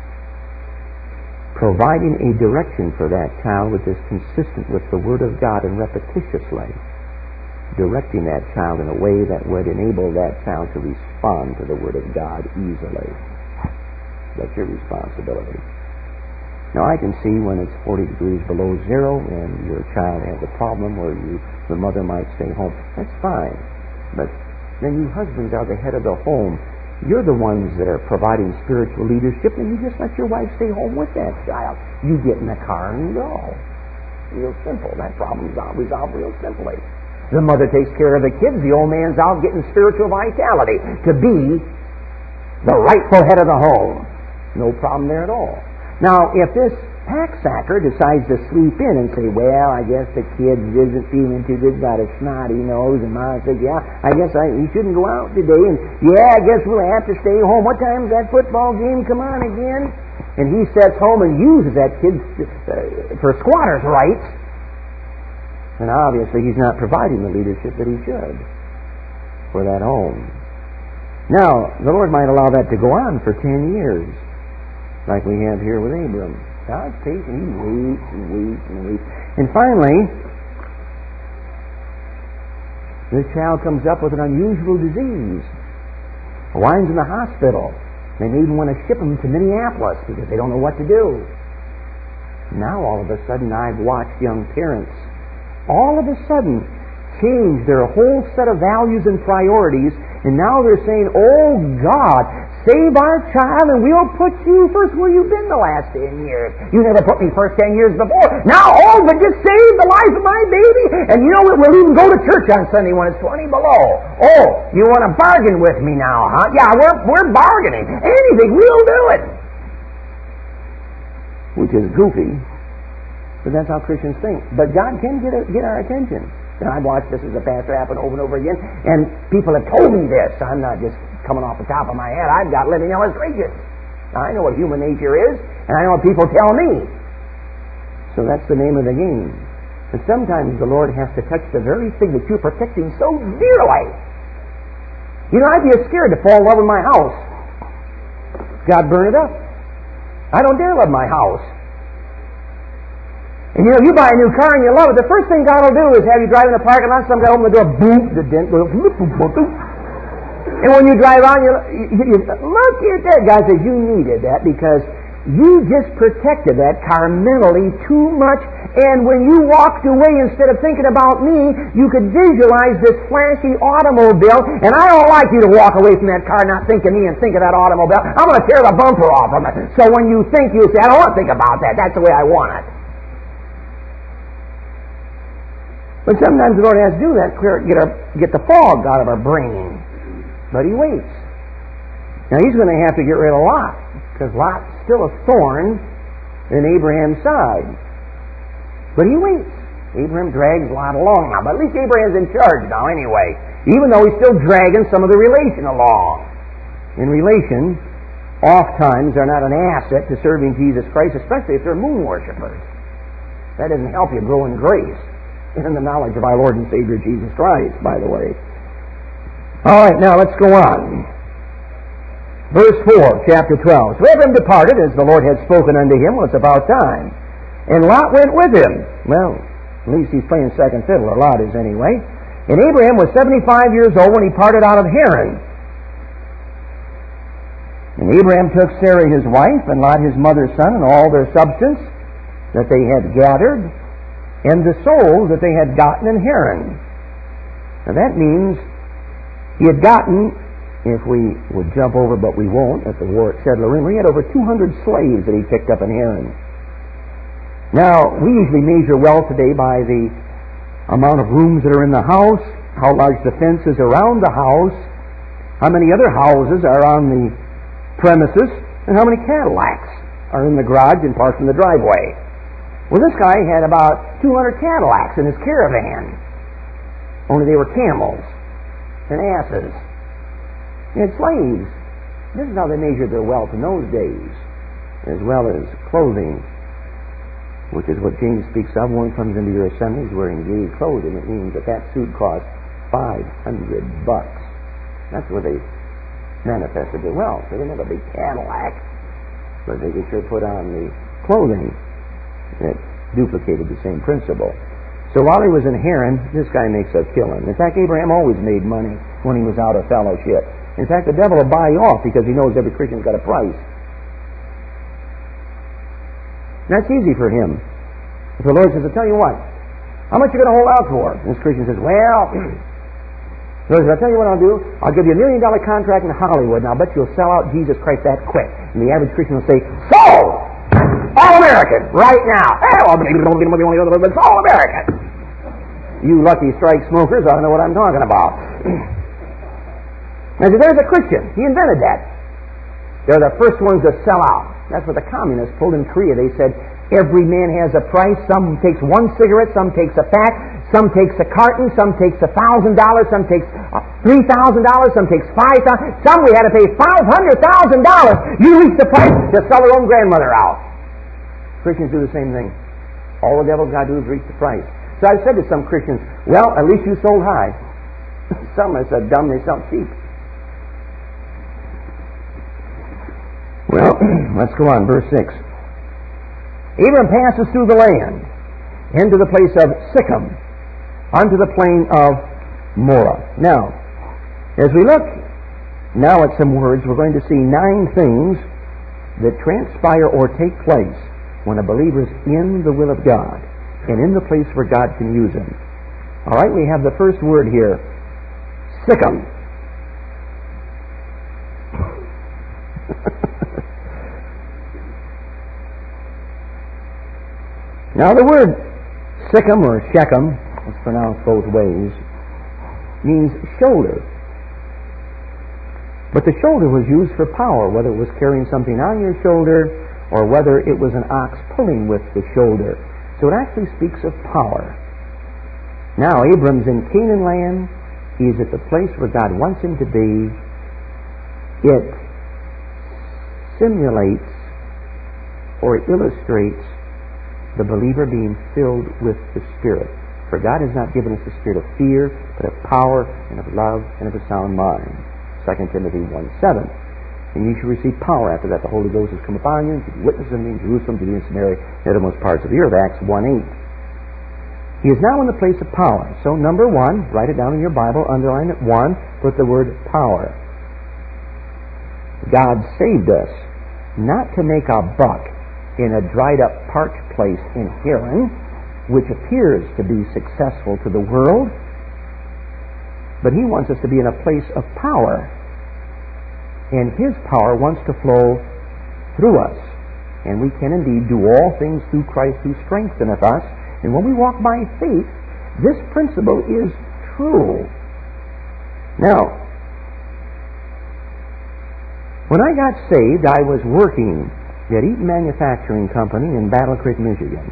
providing a direction for that child which is consistent with the Word of God and repetitiously directing that child in a way that would enable that child to respond to the Word of God easily. That's your responsibility. Now I can see when it's forty degrees below zero and your child has a problem where you, the mother might stay home. That's fine. But then you husbands are the head of the home. You're the ones that are providing spiritual leadership, and you just let your wife stay home with that child. You get in the car and go. Real simple. That problem's resolved real simply. The mother takes care of the kids. The old man's out getting spiritual vitality to be the rightful head of the home. No problem there at all. Now, if this packsacker decides to sleep in and say, well, I guess the kid isn't feeling too good, got a snotty nose, and Mom says, yeah, I guess I, he shouldn't go out today, and yeah, I guess we'll have to stay home. What time's that football game come on again? And he sits home and uses that kid uh, for squatter's rights. And obviously he's not providing the leadership that he should for that home. Now, the Lord might allow that to go on for ten years, like we have here with Abram. God's patient. He waits and waits and waits. And finally, this child comes up with an unusual disease. Winds in the hospital. They may even want to ship him to Minneapolis because they don't know what to do. Now all of a sudden I've watched young parents all of a sudden change their whole set of values and priorities, and now they're saying, oh God, save our child and we'll put you first. Where you've been the last ten years? You never put me first ten years before. Now, oh, but just save the life of my baby, and you know what, we'll even go to church on Sunday when it's twenty below. Oh, you want to bargain with me now, huh? Yeah, we're, we're bargaining. Anything, we'll do it. Which is goofy. But that's how Christians think. But God can get, a, get our attention. And I've watched this as a pastor happen over and over again, and people have told me this. I'm not just coming off the top of my head. I've got living illustrations. Now, I know what human nature is, and I know what people tell me. So that's the name of the game. And sometimes the Lord has to touch the very thing that you're protecting so dearly. You know, I'd be scared to fall in love with my house. God burn it up. I don't dare love my house. And you know, you buy a new car and you love it, the first thing God will do is have you drive in the parking lot, some guy open the door, boom, the dent goes, boop, boop, boop, boop. And when you drive on, you, you, you look at that. God says, you needed that because you just protected that car mentally too much, And when you walked away, instead of thinking about me, you could visualize this flashy automobile. And I don't like you to walk away from that car not think of me and think of that automobile. I'm going to tear the bumper off from it. So when you think, you say, I don't want to think about that. That's the way I want it. But sometimes the Lord has to do that, clear, get, our, get the fog out of our brain. But He waits. Now He's going to have to get rid of Lot, because Lot's still a thorn in Abraham's side. But He waits. Abraham drags Lot along now. But at least Abraham's in charge now anyway, even though he's still dragging some of the relation along. In relation, oft-times they're not an asset to serving Jesus Christ, especially if they're moon worshippers. That doesn't help you grow in grace and in the knowledge of our Lord and Savior Jesus Christ, by the way. All right, now let's go on. Verse four, chapter twelve. So Abraham departed, as the Lord had spoken unto him. Well, it's about time. And Lot went with him. Well, at least he's playing second fiddle, or Lot is anyway. And Abraham was seventy-five years old when he parted out of Haran. And Abraham took Sarah his wife, and Lot his mother's son, and all their substance that they had gathered, and the souls that they had gotten in Haran. Now that means he had gotten, if we would jump over, but we won't, at the war at Chedlerin, we had over two hundred slaves that he picked up in Haran. Now, we usually measure well today by the amount of rooms that are in the house, how large the fence is around the house, how many other houses are on the premises, and how many Cadillacs are in the garage and parked in the driveway. Well, this guy had about two hundred Cadillacs in his caravan, only they were camels and asses. He had slaves. This is how they measured their wealth in those days, as well as clothing, which is what James speaks of. One comes into your assemblies wearing gay clothing. It means that that suit cost five hundred bucks. That's where they manifested their wealth. They didn't have a big Cadillac, but they could sure put on the clothing that duplicated the same principle. So while he was in Haran, this guy makes a killing. In fact, Abraham always made money when he was out of fellowship. In fact, the devil will buy you off because he knows every Christian's got a price. That's easy for him. If the Lord says, I'll tell you what, how much are you going to hold out for? And this Christian says, well, the Lord says, I'll tell you what I'll do. I'll give you a million dollar contract in Hollywood, and I'll bet you'll sell out Jesus Christ that quick. And the average Christian will say, sold! All American, right now. It's all American. You lucky strike smokers ought to know what I'm talking about. Now, there's a Christian. He invented that. They're the first ones to sell out. That's what the communists pulled in Korea. They said, every man has a price. Some takes one cigarette, some takes a pack, some takes a carton, some takes a thousand dollars, some takes three thousand dollars, some takes five thousand dollars. Some we had to pay five hundred thousand dollars. You reach the price to sell their own grandmother out. Christians do the same thing. All the devil's got to do is reach the price. So I said to some Christians, well, at least you sold high. Some are so dumb they sell cheap. Well, let's go on, verse six. Abram passes through the land, into the place of Sichem, unto the plain of Moreh. Now, as we look now at some words, we're going to see nine things that transpire or take place when a believer is in the will of God and in the place where God can use him. All right, we have the first word here, Sichem. Now the word Sichem or Shechem, it's pronounced both ways, means shoulder. But the shoulder was used for power, whether it was carrying something on your shoulder or whether it was an ox pulling with the shoulder. So it actually speaks of power. Now Abram's in Canaan land. He is at the place where God wants him to be. It simulates or it illustrates the believer being filled with the Spirit. For God has not given us the spirit of fear, but of power and of love and of a sound mind. Second Timothy one seven. And you shall receive power after that the Holy Ghost has come upon you, and to be witnesses of me in Jerusalem, to be in Samaria, and the uttermost parts of the earth. Acts one eight. He is now in the place of power. So number one, write it down in your Bible, underline it. One, put the word power. God saved us not to make a buck in a dried up parched place in Haran, which appears to be successful to the world, but He wants us to be in a place of power. And His power wants to flow through us. And we can indeed do all things through Christ who strengtheneth us. And when we walk by faith, this principle is true. Now, when I got saved, I was working at Eaton Manufacturing Company in Battle Creek, Michigan.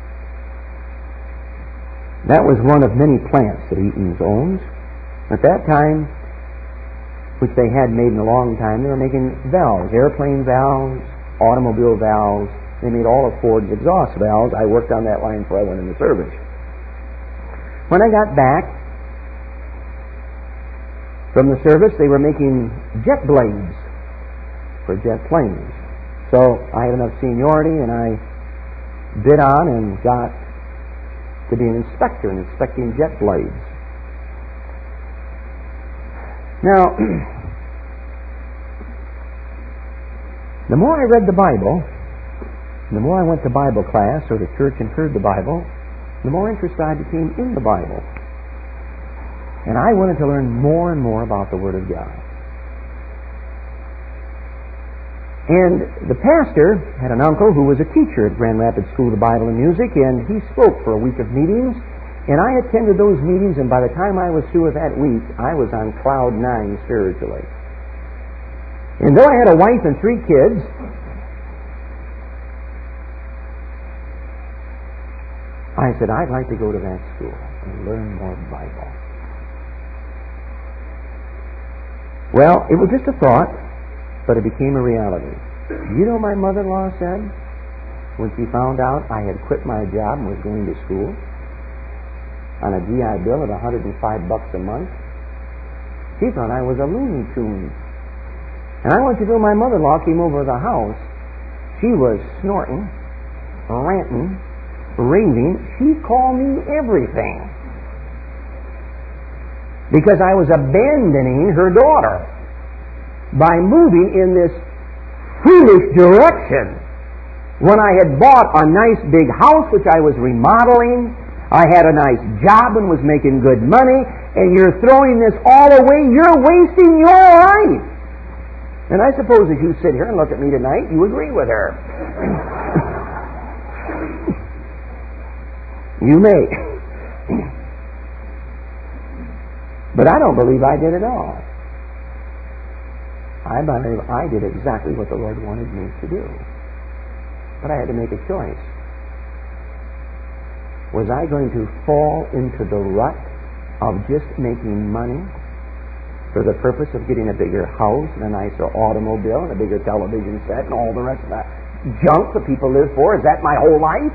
That was one of many plants that Eaton's owns. At that time, which they had made in a long time, they were making valves, airplane valves, automobile valves. They made all of Ford's exhaust valves. I worked on that line before I went into service. When I got back from the service, they were making jet blades for jet planes. So I had enough seniority, and I bid on and got to be an inspector and inspecting jet blades. Now, the more I read the Bible, the more I went to Bible class or to church and heard the Bible, the more interested I became in the Bible. And I wanted to learn more and more about the Word of God. And the pastor had an uncle who was a teacher at Grand Rapids School of the Bible and Music, and he spoke for a week of meetings, and I attended those meetings, and by the time I was through with that week, I was on cloud nine spiritually. And though I had a wife and three kids, I said, I'd like to go to that school and learn more Bible. Well, it was just a thought, but it became a reality. You know, my mother-in-law said, when she found out I had quit my job and was going to school on a G I Bill at one hundred five bucks a month, she thought I was a Looney Tune. And I want you to know, my mother-in-law came over to the house. She was snorting, ranting, raving. She called me everything because I was abandoning her daughter by moving in this foolish direction when I had bought a nice big house which I was remodeling. I had a nice job and was making good money, and you're throwing this all away. You're wasting your life. And I suppose as you sit here and look at me tonight, you agree with her. You may. But I don't believe I did it all. I believe I did exactly what the Lord wanted me to do. But I had to make a choice. Was I going to fall into the rut of just making money for the purpose of getting a bigger house and a nicer automobile and a bigger television set and all the rest of that junk that people live for? Is that my whole life?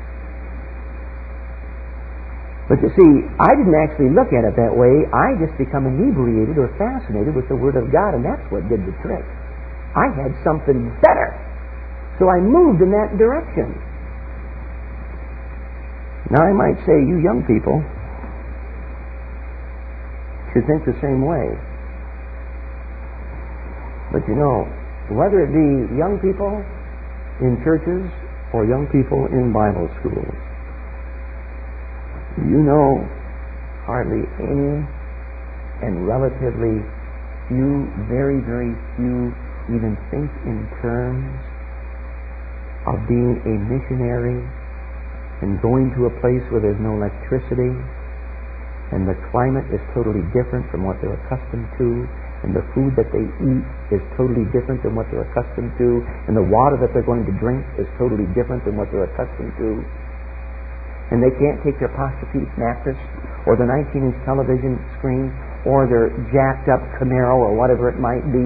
But you see, I didn't actually look at it that way. I just become inebriated or fascinated with the Word of God, and that's what did the trick. I had something better. So I moved in that direction. Now I might say, you young people should think the same way. But you know, whether it be young people in churches or young people in Bible schools, you know, hardly any and relatively few, very, very few even think in terms of being a missionary and going to a place where there's no electricity and the climate is totally different from what they're accustomed to, and the food that they eat is totally different than what they're accustomed to, and the water that they're going to drink is totally different than what they're accustomed to. And they can't take their Posturepedic mattress or the nineteen inch television screen or their jacked up Camaro or whatever it might be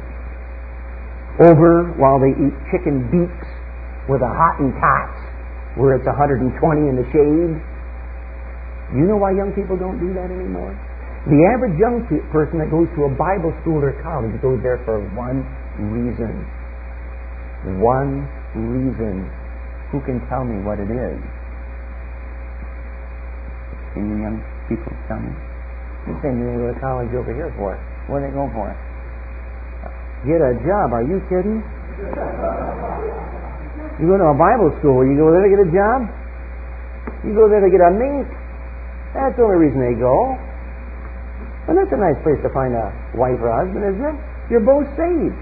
over while they eat chicken beaks with a Hottentots where it's one hundred twenty in the shade. You know why young people don't do that anymore? The average young pe- person that goes to a Bible school or college goes there for one reason. One reason. Who can tell me what it is? Can you young people tell me? You're saying you go to college over here for it. What do they go for? Get a job. Are you kidding? You go to a Bible school. You go there to get a job? You go there to get a mate. That's the only reason they go. And that's a nice place to find a wife or husband, isn't it? You're both saved.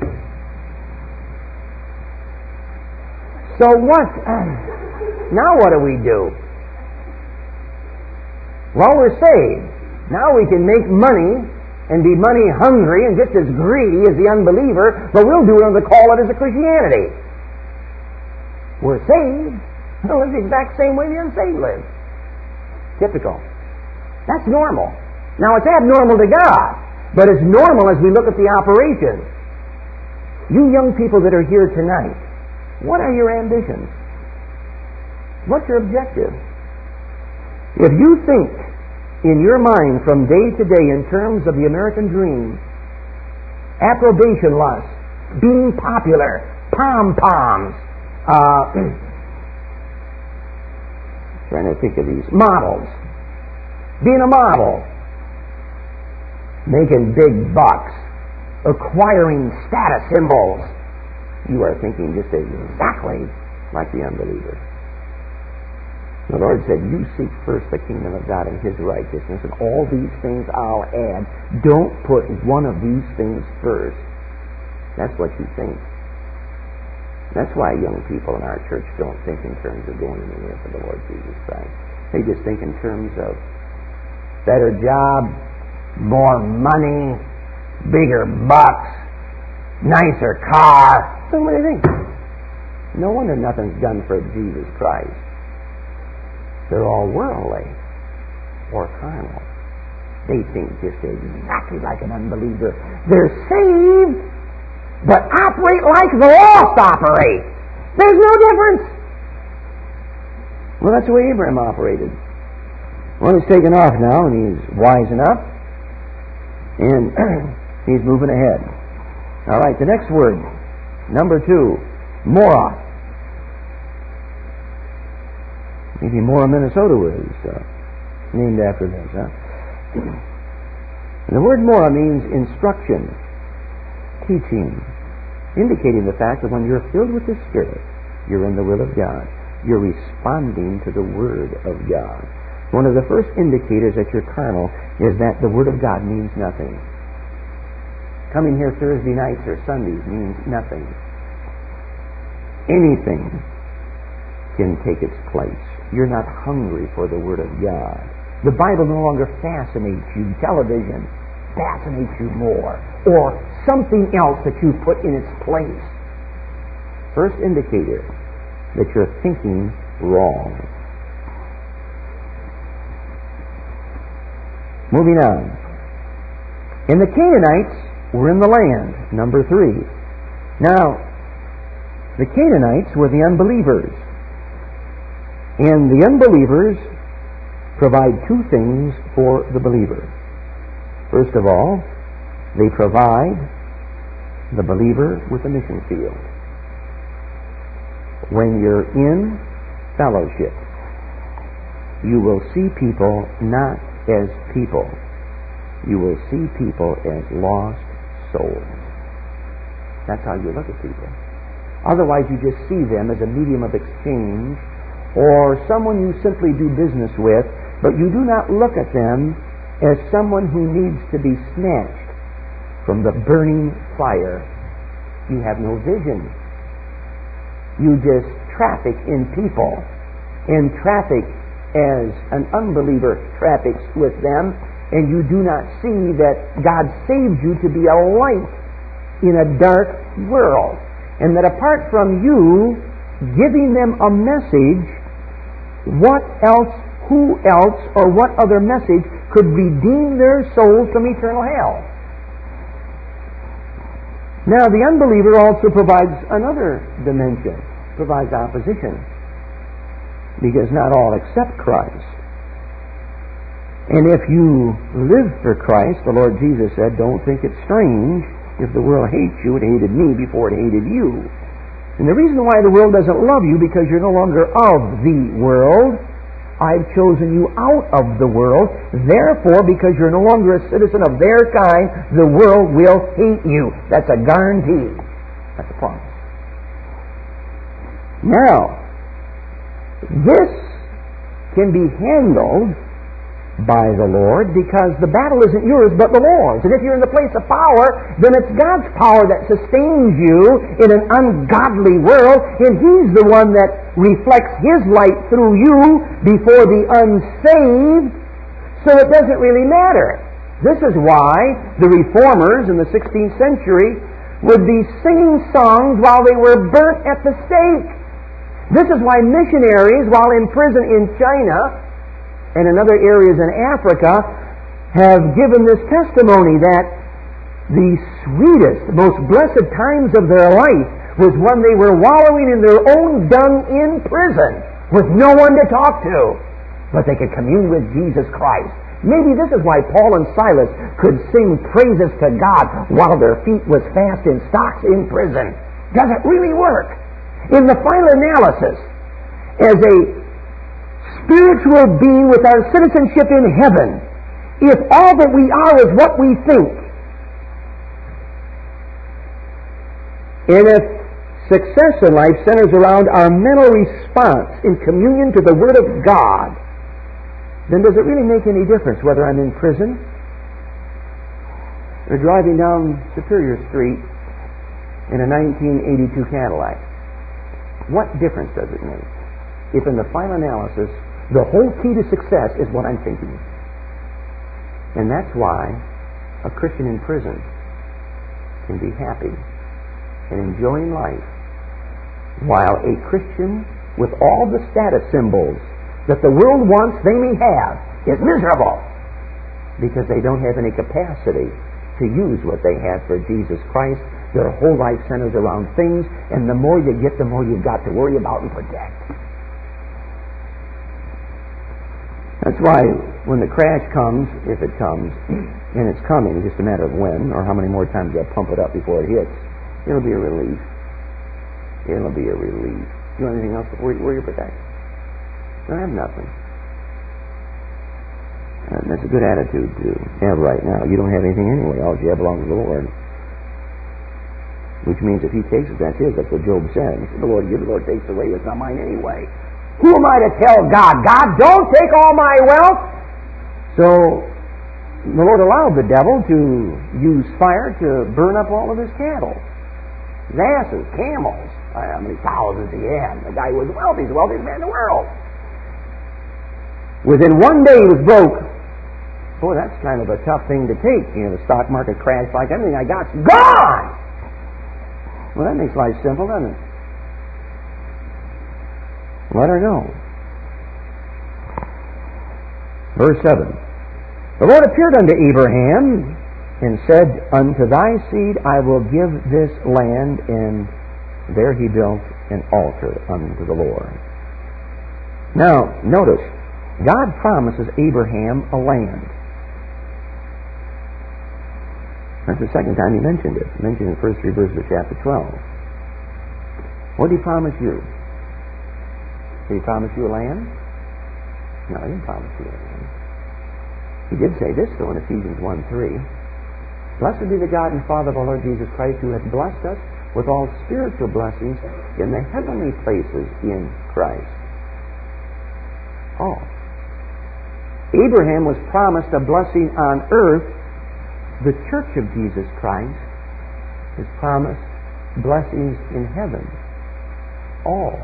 So what? Now what do we do? Well, we're saved. Now we can make money and be money hungry and just as greedy as the unbeliever, but we'll do it under the call it as a Christianity. We're saved. We'll live the exact same way the unsaved live. Typical. That's normal. Now it's abnormal to God, but it's normal as we look at the operation. You young people that are here tonight, what are your ambitions? What's your objective? If you think in your mind from day to day in terms of the American dream, approbation lust, being popular, pom-poms, uh, trying to think of these, models, being a model, making big bucks, acquiring status symbols, you are thinking just exactly like the unbeliever. The Lord said, you seek first the kingdom of God and His righteousness, and all these things I'll add. Don't put one of these things first. That's what you think. That's why young people in our church don't think in terms of going anywhere for the Lord Jesus Christ. They just think in terms of better job, more money, bigger bucks, nicer car. So what do you think? No wonder nothing's done for Jesus Christ. They're all worldly or carnal. They think just exactly like an unbeliever. They're saved, but operate like the lost operate. There's no difference. Well, that's the way Abraham operated. Well, he's taken off now, and he's wise enough, and he's moving ahead. All right, the next word, number two, Morah. Maybe Mora, Minnesota was uh, named after this. Huh? The word Mora means instruction, teaching, indicating the fact that when you're filled with the Spirit, you're in the will of God. You're responding to the Word of God. One of the first indicators that you're carnal is that the Word of God means nothing. Coming here Thursday nights or Sundays means nothing. Anything can take its place. You're not hungry for the Word of God. The Bible no longer fascinates you. Television fascinates you more. Or something else that you put in its place. First indicator that you're thinking wrong. Moving on. And the Canaanites were in the land, number three. Now, the Canaanites were the unbelievers. And the unbelievers provide two things for the believer. First of all, they provide the believer with a mission field. When you're in fellowship, you will see people not as people. You will see people as lost souls. That's how you look at people. Otherwise, you just see them as a medium of exchange or someone you simply do business with, but you do not look at them as someone who needs to be snatched from the burning fire. You have no vision. You just traffic in people, and traffic as an unbeliever traffics with them, and you do not see that God saved you to be a light in a dark world, and that apart from you giving them a message, what else, who else, or what other message could redeem their souls from eternal hell? Now, the unbeliever also provides another dimension, provides opposition, because not all accept Christ. And if you live for Christ, the Lord Jesus said, don't think it strange if the world hates you. It hated me before it hated you. And the reason why the world doesn't love you, because you're no longer of the world. I've chosen you out of the world. Therefore, because you're no longer a citizen of their kind, the world will hate you. That's a guarantee. That's a promise. Now, this can be handled by the Lord, because the battle isn't yours but the Lord's. And if you're in the place of power, then it's God's power that sustains you in an ungodly world, and He's the one that reflects His light through you before the unsaved, so it doesn't really matter. This is why the Reformers in the sixteenth century would be singing songs while they were burnt at the stake. This is why missionaries, while in prison in China and in other areas in Africa, have given this testimony that the sweetest, most blessed times of their life was when they were wallowing in their own dung in prison with no one to talk to, but they could commune with Jesus Christ. Maybe this is why Paul and Silas could sing praises to God while their feet was fast in stocks in prison. Does it really work? In the final analysis, as a spiritual being with our citizenship in heaven, if all that we are is what we think, and if success in life centers around our mental response in communion to the Word of God, then does it really make any difference whether I'm in prison or driving down Superior Street in a nineteen eighty-two Cadillac? What difference does it make if in the final analysis the whole key to success is what I'm thinking? And that's why a Christian in prison can be happy and enjoying life, while a Christian with all the status symbols that the world wants they may have is miserable, because they don't have any capacity to use what they have for Jesus Christ. Their whole life centers around things, and the more you get, the more you've got to worry about and protect. That's why when the crash comes, if it comes, and it's coming, it's just a matter of when or how many more times you pump it up before it hits, it'll be a relief. It'll be a relief. You want anything else to worry, worry or protect? You don't have nothing. And that's a good attitude to have right now. You don't have anything anyway. All you have belongs to the Lord. Which means if He takes it, that's His. That's what Job said. He said, the Lord gives, the Lord takes away. It's not mine anyway. Who am I to tell God, God, don't take all my wealth? So the Lord allowed the devil to use fire to burn up all of his cattle. His asses, camels. How many thousands he had. The guy was wealthy. He's the wealthiest man in the world. Within one day he was broke. Boy, that's kind of a tough thing to take. You know, the stock market crashed like everything I got's gone! Well, that makes life simple, doesn't it? Let her know. Verse seven. The Lord appeared unto Abraham and said, Unto thy seed I will give this land, and there he built an altar unto the Lord. Now, notice, God promises Abraham a land. That's the second time he mentioned it. He mentioned it in the first three verses of chapter twelve. What did he promise you? Did he promise you a land? No, he didn't promise you a land. He did say this, though, in Ephesians one three. Blessed be the God and Father of our Lord Jesus Christ, who hath blessed us with all spiritual blessings in the heavenly places in Christ. Oh. Abraham was promised a blessing on earth. The church of Jesus Christ is promised blessings in heaven. All.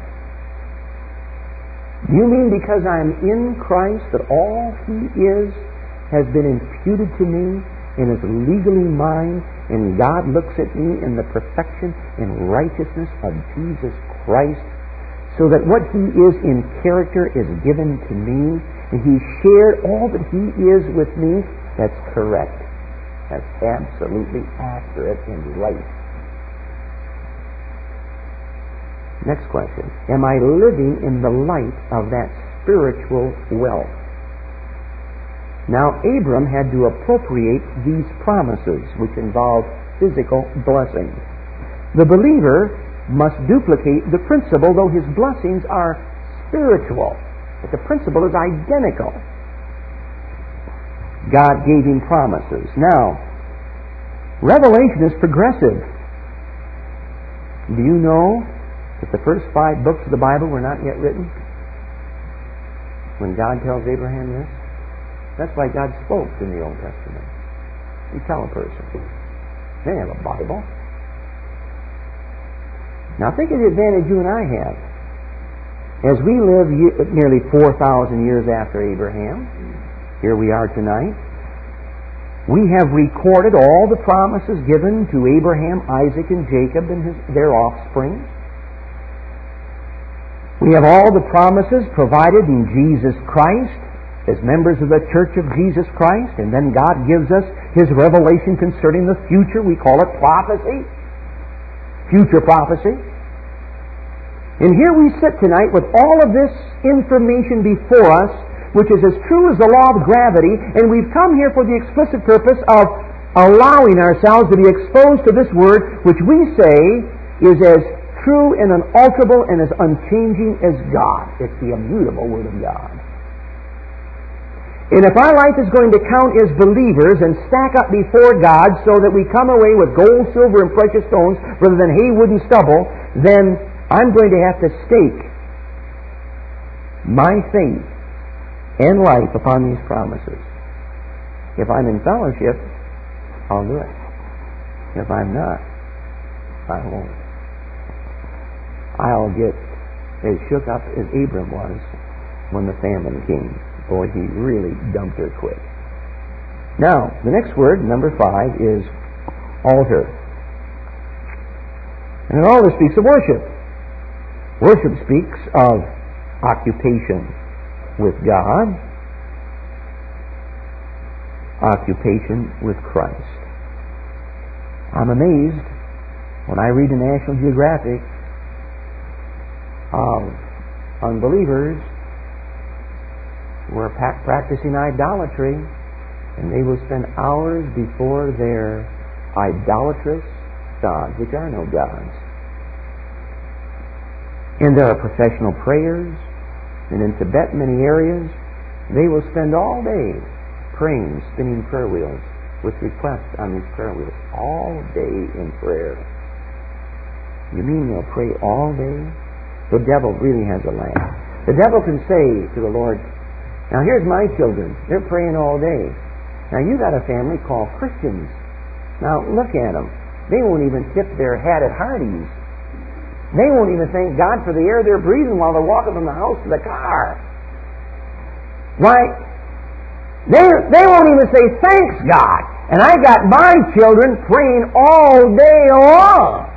Do you mean because I'm in Christ that all He is has been imputed to me and is legally mine, and God looks at me in the perfection and righteousness of Jesus Christ, so that what He is in character is given to me, and He shared all that He is with me? That's correct. That's absolutely accurate and right. Next question. Am I living in the light of that spiritual wealth? Now, Abram had to appropriate these promises, which involve physical blessings. The believer must duplicate the principle, though his blessings are spiritual. But the principle is identical. God gave him promises. Now, Revelation is progressive. Do you know that the first five books of the Bible were not yet written? when God tells Abraham this? That's why God spoke in the Old Testament. You tell a person. They have a Bible. Now think of the advantage you and I have. As we live nearly four thousand years after Abraham, here we are tonight, we have recorded all the promises given to Abraham, Isaac, and Jacob and his, their offspring. We have all the promises provided in Jesus Christ as members of the Church of Jesus Christ, and then God gives us His revelation concerning the future. We call it prophecy. Future prophecy. And here we sit tonight with all of this information before us, which is as true as the law of gravity, and we've come here for the explicit purpose of allowing ourselves to be exposed to this Word, which we say is as true and unalterable and as unchanging as God. It's the immutable Word of God. And if our life is going to count as believers and stack up before God so that we come away with gold, silver, and precious stones rather than hay, wood, and stubble, then I'm going to have to stake my faith and life upon these promises. If I'm in fellowship, I'll do it. If I'm not, I won't. I'll get as shook up as Abram was when the famine came. Boy, he really dumped her quick. Now, the next word, number five, is altar. And an altar speaks of worship. Worship speaks of occupation with God, occupation with Christ. I'm amazed when I read the National Geographic of unbelievers who are pa- practicing idolatry, and they will spend hours before their idolatrous gods, which are no gods. And there are professional prayers, and in Tibet, many areas, they will spend all day praying, spinning prayer wheels with requests on these prayer wheels, all day in prayer. You mean they'll pray all day? The devil really has a laugh. The devil can say to the Lord, now here's my children, they're praying all day. Now you got a family called Christians. Now look at them. They won't even tip their hat at Hardee's. They won't even thank God for the air they're breathing while they're walking from the house to the car. Why? They, they won't even say, thanks, God. And I got my children praying all day long.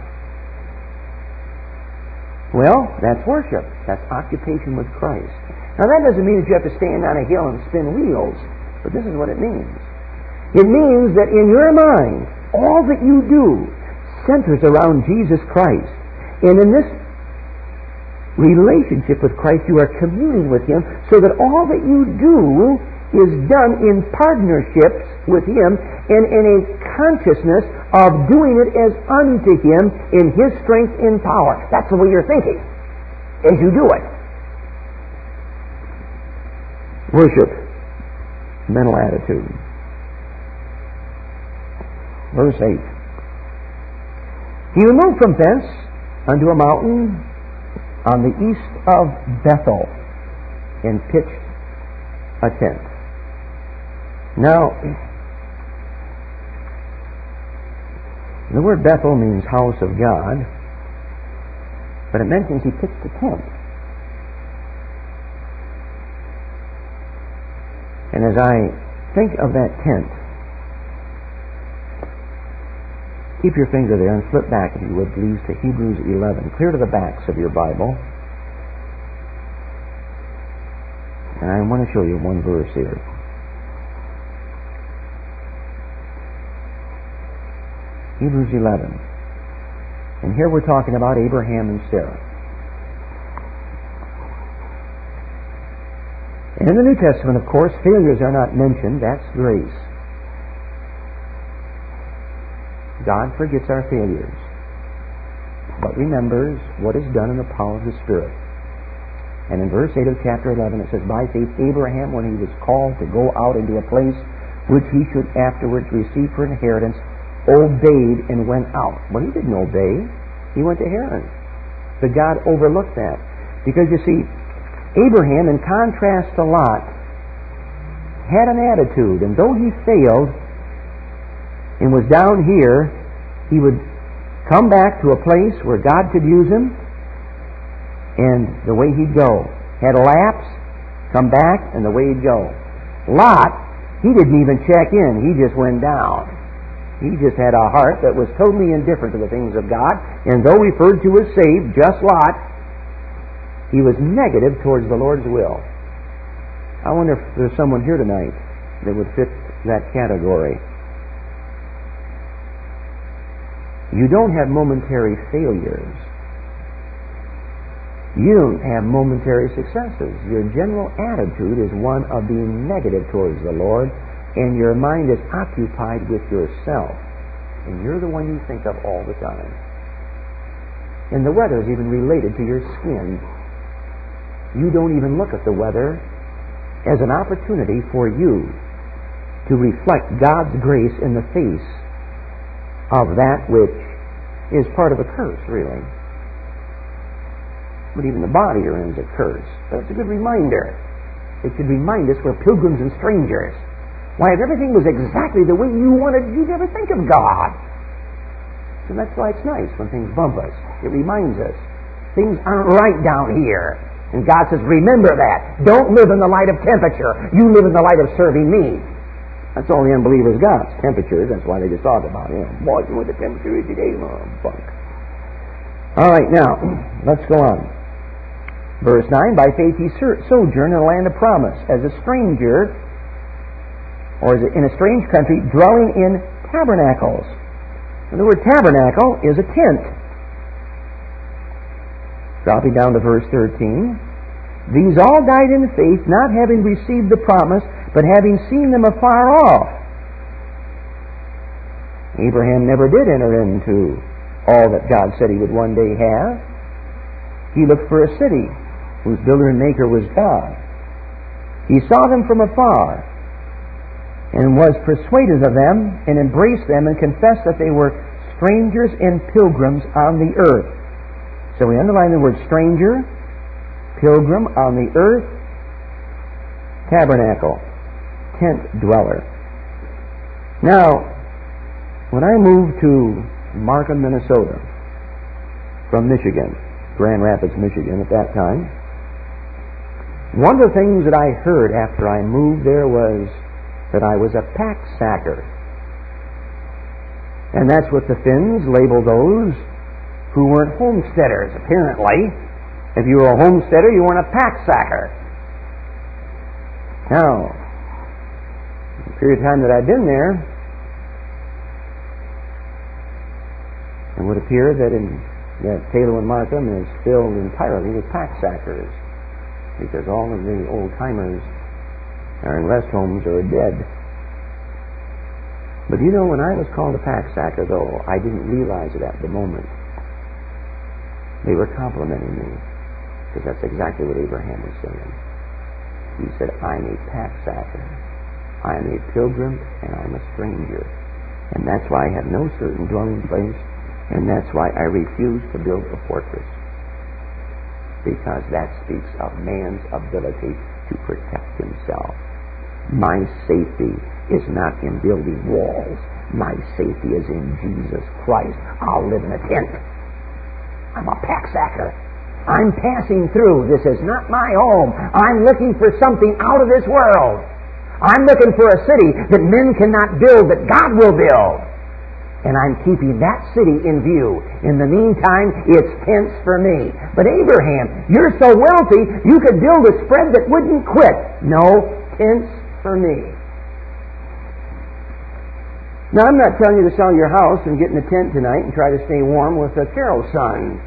Well, that's worship. That's occupation with Christ. Now that doesn't mean that you have to stand on a hill and spin wheels. But this is what it means. It means that in your mind, all that you do centers around Jesus Christ. And in this relationship with Christ, you are communing with Him so that all that you do is done in partnerships with Him and in a consciousness of doing it as unto Him in His strength and power. That's the way you're thinking as you do it. Worship, mental attitude. Verse eight. He removed from thence unto a mountain on the east of Bethel, and pitched a tent. Now, the word Bethel means house of God, but it mentions he pitched a tent. And as I think of that tent, keep your finger there and flip back, if you would, please, to Hebrews eleven. Clear to the backs of your Bible. And I want to show you one verse here. Hebrews eleven. And here we're talking about Abraham and Sarah. And in the New Testament, of course, failures are not mentioned. That's grace. God forgets our failures, but remembers what is done in the power of the Spirit. And in verse eight of chapter eleven, it says, by faith Abraham, when he was called to go out into a place which he should afterwards receive for inheritance, obeyed and went out. Well, he didn't obey. He went to Haran. But God overlooked that. Because you see, Abraham, in contrast to Lot, had an attitude, and though he failed and was down here, he would come back to a place where God could use him, and the way he'd go. Had a lapse, come back, and the way he'd go. Lot, he didn't even check in. He just went down. He just had a heart that was totally indifferent to the things of God, and though referred to as saved, just Lot, he was negative towards the Lord's will. I wonder if there's someone here tonight that would fit that category. You don't have momentary failures. You don't have momentary successes. Your general attitude is one of being negative towards the Lord, and your mind is occupied with yourself. And you're the one you think of all the time. And the weather is even related to your skin. You don't even look at the weather as an opportunity for you to reflect God's grace in the face of that which is part of a curse, really. But even the body you're in is a curse. But it's a good reminder. It should remind us we're pilgrims and strangers. Why, if everything was exactly the way you wanted, you'd never think of God. And that's why it's nice when things bump us. It reminds us. Things aren't right down here. And God says, remember that. Don't live in the light of temperature. You live in the light of serving me. That's all the unbelievers got. Temperatures. That's why they just talk about it. You know, boy, you know what the temperature is today? Oh, bunk. All right, now, let's go on. Verse nine, by faith he sojourned in a land of promise, as a stranger, or as in a strange country, dwelling in tabernacles. And the word tabernacle is a tent. Dropping down to verse thirteen. These all died in faith, not having received the promise, but having seen them afar off. Abraham never did enter into all that God said he would one day have. He looked for a city whose builder and maker was God. He saw them from afar and was persuaded of them and embraced them and confessed that they were strangers and pilgrims on the earth. So we underline the word stranger, pilgrim on the earth, tabernacle, tent dweller. Now, when I moved to Markham, Minnesota, from Michigan, Grand Rapids, Michigan at that time, one of the things that I heard after I moved there was that I was a pack-sacker. And that's what the Finns label those who weren't homesteaders, apparently. If you were a homesteader, you weren't a pack-sacker. Now, the period of time that I'd been there, it would appear that in that Taylor and Markham is filled entirely with pack-sackers, because all of the old-timers or in rest homes are dead. But you know, when I was called a pack-sacker, though, I didn't realize it at the moment. They were complimenting me, because that's exactly what Abraham was saying. He said, I'm a pack-sacker. I'm a pilgrim, and I'm a stranger. And that's why I have no certain dwelling place, and that's why I refuse to build a fortress. Because that speaks of man's ability to protect himself. My safety is not in building walls. My safety is in Jesus Christ. I'll live in a tent. I'm a pack-sacker. I'm passing through. This is not my home. I'm looking for something out of this world. I'm looking for a city that men cannot build, that God will build. And I'm keeping that city in view. In the meantime, it's tents for me. But Abraham, you're so wealthy, you could build a spread that wouldn't quit. No, tents for me. Now, I'm not telling you to sell your house and get in a tent tonight and try to stay warm with a Carol sun.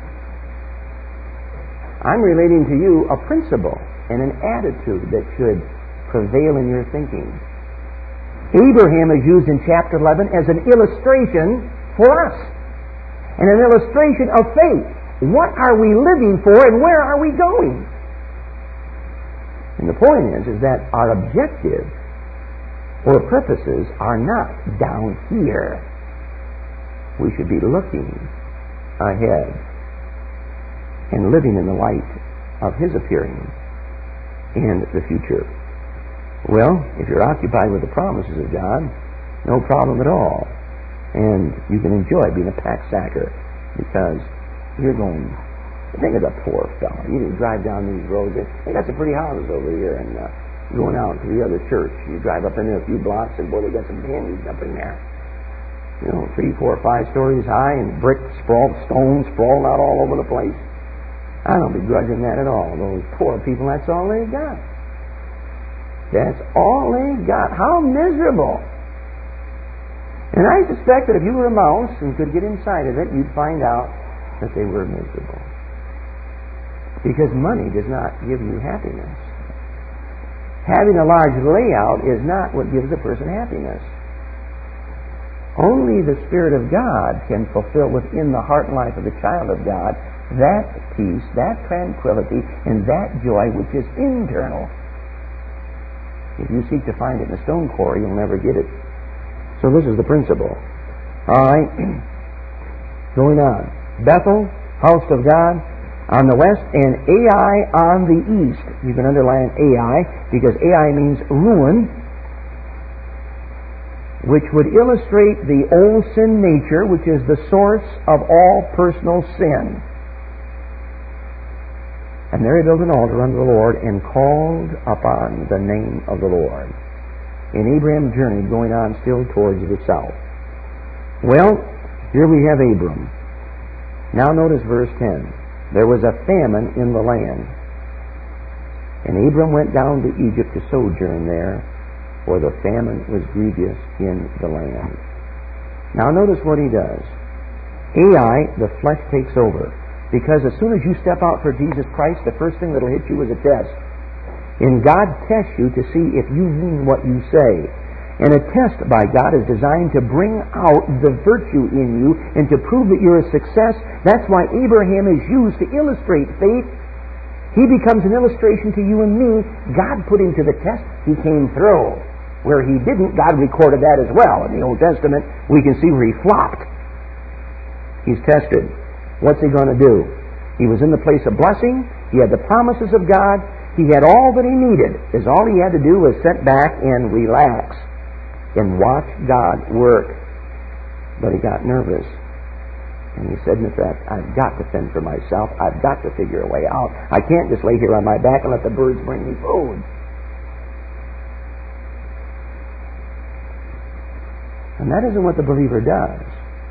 I'm relating to you a principle and an attitude that should prevail in your thinking. Abraham is used in chapter eleven as an illustration for us, and an illustration of faith. What are we living for, and where are we going? And the point is, is that our objective or purposes are not down here. We should be looking ahead and living in the light of His appearing and the future. Well, if you're occupied with the promises of God, no problem at all. And you can enjoy being a pack-sacker because you're going... Think of the poor fellow. You drive down these roads. They got some pretty houses over here, and uh, going out to the other church. You drive up in there a few blocks, and boy, they got some dandies up in there. You know, three, four, five stories high, and brick sprawled, stone sprawled out all over the place. I don't begrudge that at all. Those poor people, that's all they got. That's all they got. How miserable. And I suspect that if you were a mouse and could get inside of it, you'd find out that they were miserable. Because money does not give you happiness. Having a large layout is not what gives a person happiness. Only the Spirit of God can fulfill within the heart and life of the child of God that peace, that tranquility, and that joy which is internal. If you seek to find it in a stone quarry, you'll never get it. So this is the principle. All right. Going on. Bethel, house of God, on the west, and Ai on the east. You can underline Ai, because Ai means ruin, which would illustrate the old sin nature, which is the source of all personal sin. And there he built an altar unto the Lord, and called upon the name of the Lord. And Abraham journeyed, going on still towards the south. Well, here we have Abram. Now notice verse ten. There was a famine in the land. And Abram went down to Egypt to sojourn there, for the famine was grievous in the land. Now notice what he does. Ai, the flesh takes over. Because as soon as you step out for Jesus Christ, the first thing that'll hit you is a test. And God tests you to see if you mean what you say. And a test by God is designed to bring out the virtue in you and to prove that you're a success. That's why Abraham is used to illustrate faith. He becomes an illustration to you and me. God put him to the test. He came through. Where he didn't, God recorded that as well. In the Old Testament, we can see where he flopped. He's tested. What's he going to do? He was in the place of blessing. He had the promises of God. He had all that he needed. Because all he had to do was sit back and relax and watch God work. But he got nervous. And he said, in effect, I've got to fend for myself. I've got to figure a way out. I can't just lay here on my back and let the birds bring me food. And that isn't what the believer does.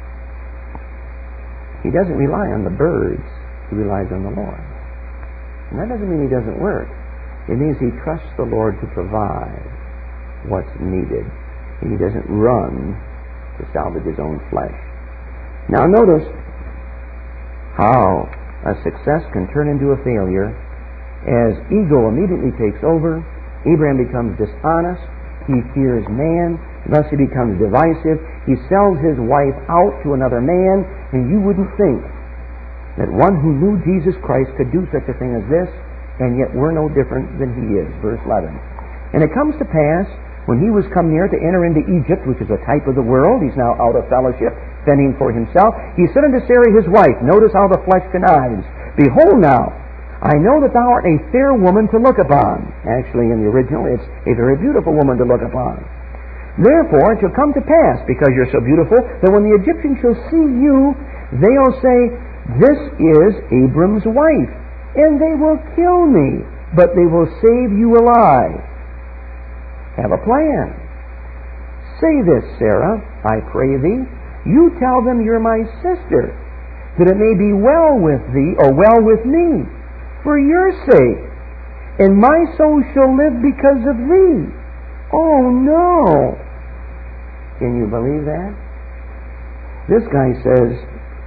He doesn't rely on the birds. He relies on the Lord. And that doesn't mean he doesn't work. It means he trusts the Lord to provide what's needed. And he doesn't run to salvage his own flesh. Now notice how a success can turn into a failure as ego immediately takes over. Abraham becomes dishonest. He fears man. Thus he becomes divisive. He sells his wife out to another man, and you wouldn't think that one who knew Jesus Christ could do such a thing as this, and yet we're no different than he is. Verse eleven. And it comes to pass, when he was come near to enter into Egypt, which is a type of the world, he's now out of fellowship, fending for himself, he said unto Sarai his wife, notice how the flesh connives, Behold now, I know that thou art a fair woman to look upon. Actually, in the original, it's a very beautiful woman to look upon. Therefore, it shall come to pass, because you're so beautiful, that when the Egyptians shall see you, they'll say, This is Abram's wife, and they will kill me, but they will save you alive. Have a plan. Say this, Sarah, I pray thee. You tell them you're my sister, that it may be well with thee, or well with me, for your sake, and my soul shall live because of thee. Oh, no. Can you believe that? This guy says,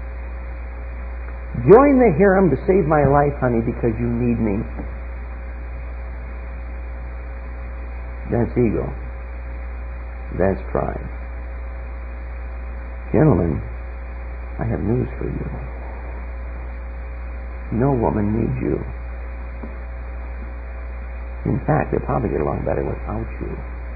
join the harem to save my life, honey, because you need me. That's ego. That's pride. Gentlemen, I have news for you. No woman needs you. In fact, they'll probably get along better without you.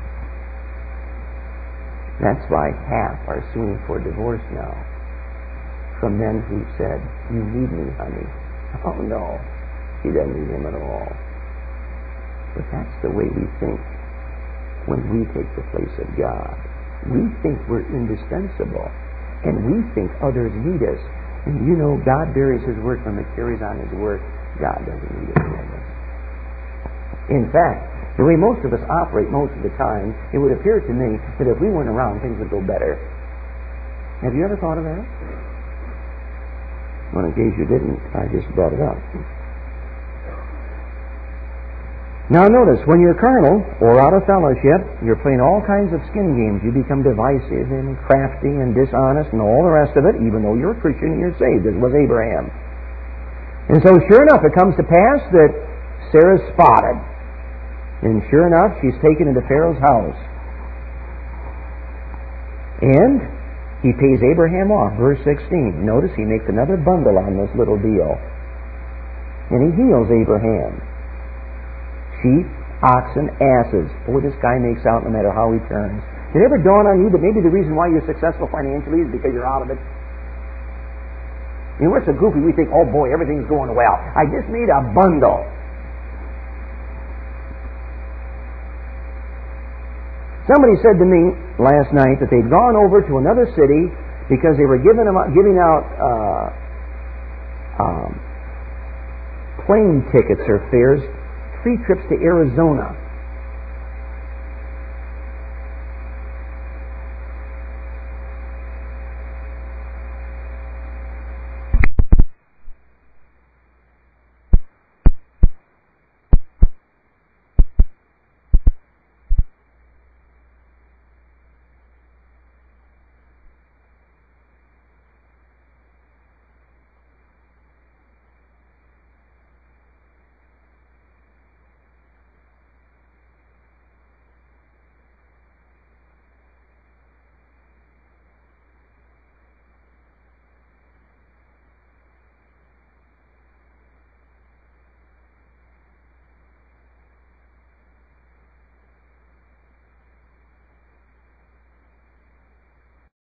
That's why half are suing for divorce now from men who said, you need me, honey. Oh, no. He doesn't need him at all. But that's the way we think when we take the place of God. We think we're indispensable, and we think others need us. And you know, God buries His work when He carries on His work. God doesn't need us anymore. In fact, the way most of us operate most of the time, it would appear to me that if we weren't around, things would go better. Have you ever thought of that? Well, in case you didn't, I just brought it up. Now notice, when you're carnal or out of fellowship, you're playing all kinds of skin games. You become divisive and crafty and dishonest and all the rest of it, even though you're a Christian and you're saved, as was Abraham. And so sure enough, it comes to pass that Sarah's spotted. And sure enough, she's taken into Pharaoh's house. And he pays Abraham off, verse sixteen. Notice he makes another bundle on this little deal. And he heals Abraham. Sheep, oxen, asses. Boy, this guy makes out no matter how he turns. Did it ever dawn on you that maybe the reason why you're successful financially is because you're out of it? You know, we're so goofy, we think, oh boy, everything's going well. I just made a bundle. Somebody said to me last night that they'd gone over to another city because they were giving, them, giving out uh, um, plane tickets or fares, free trips to Arizona.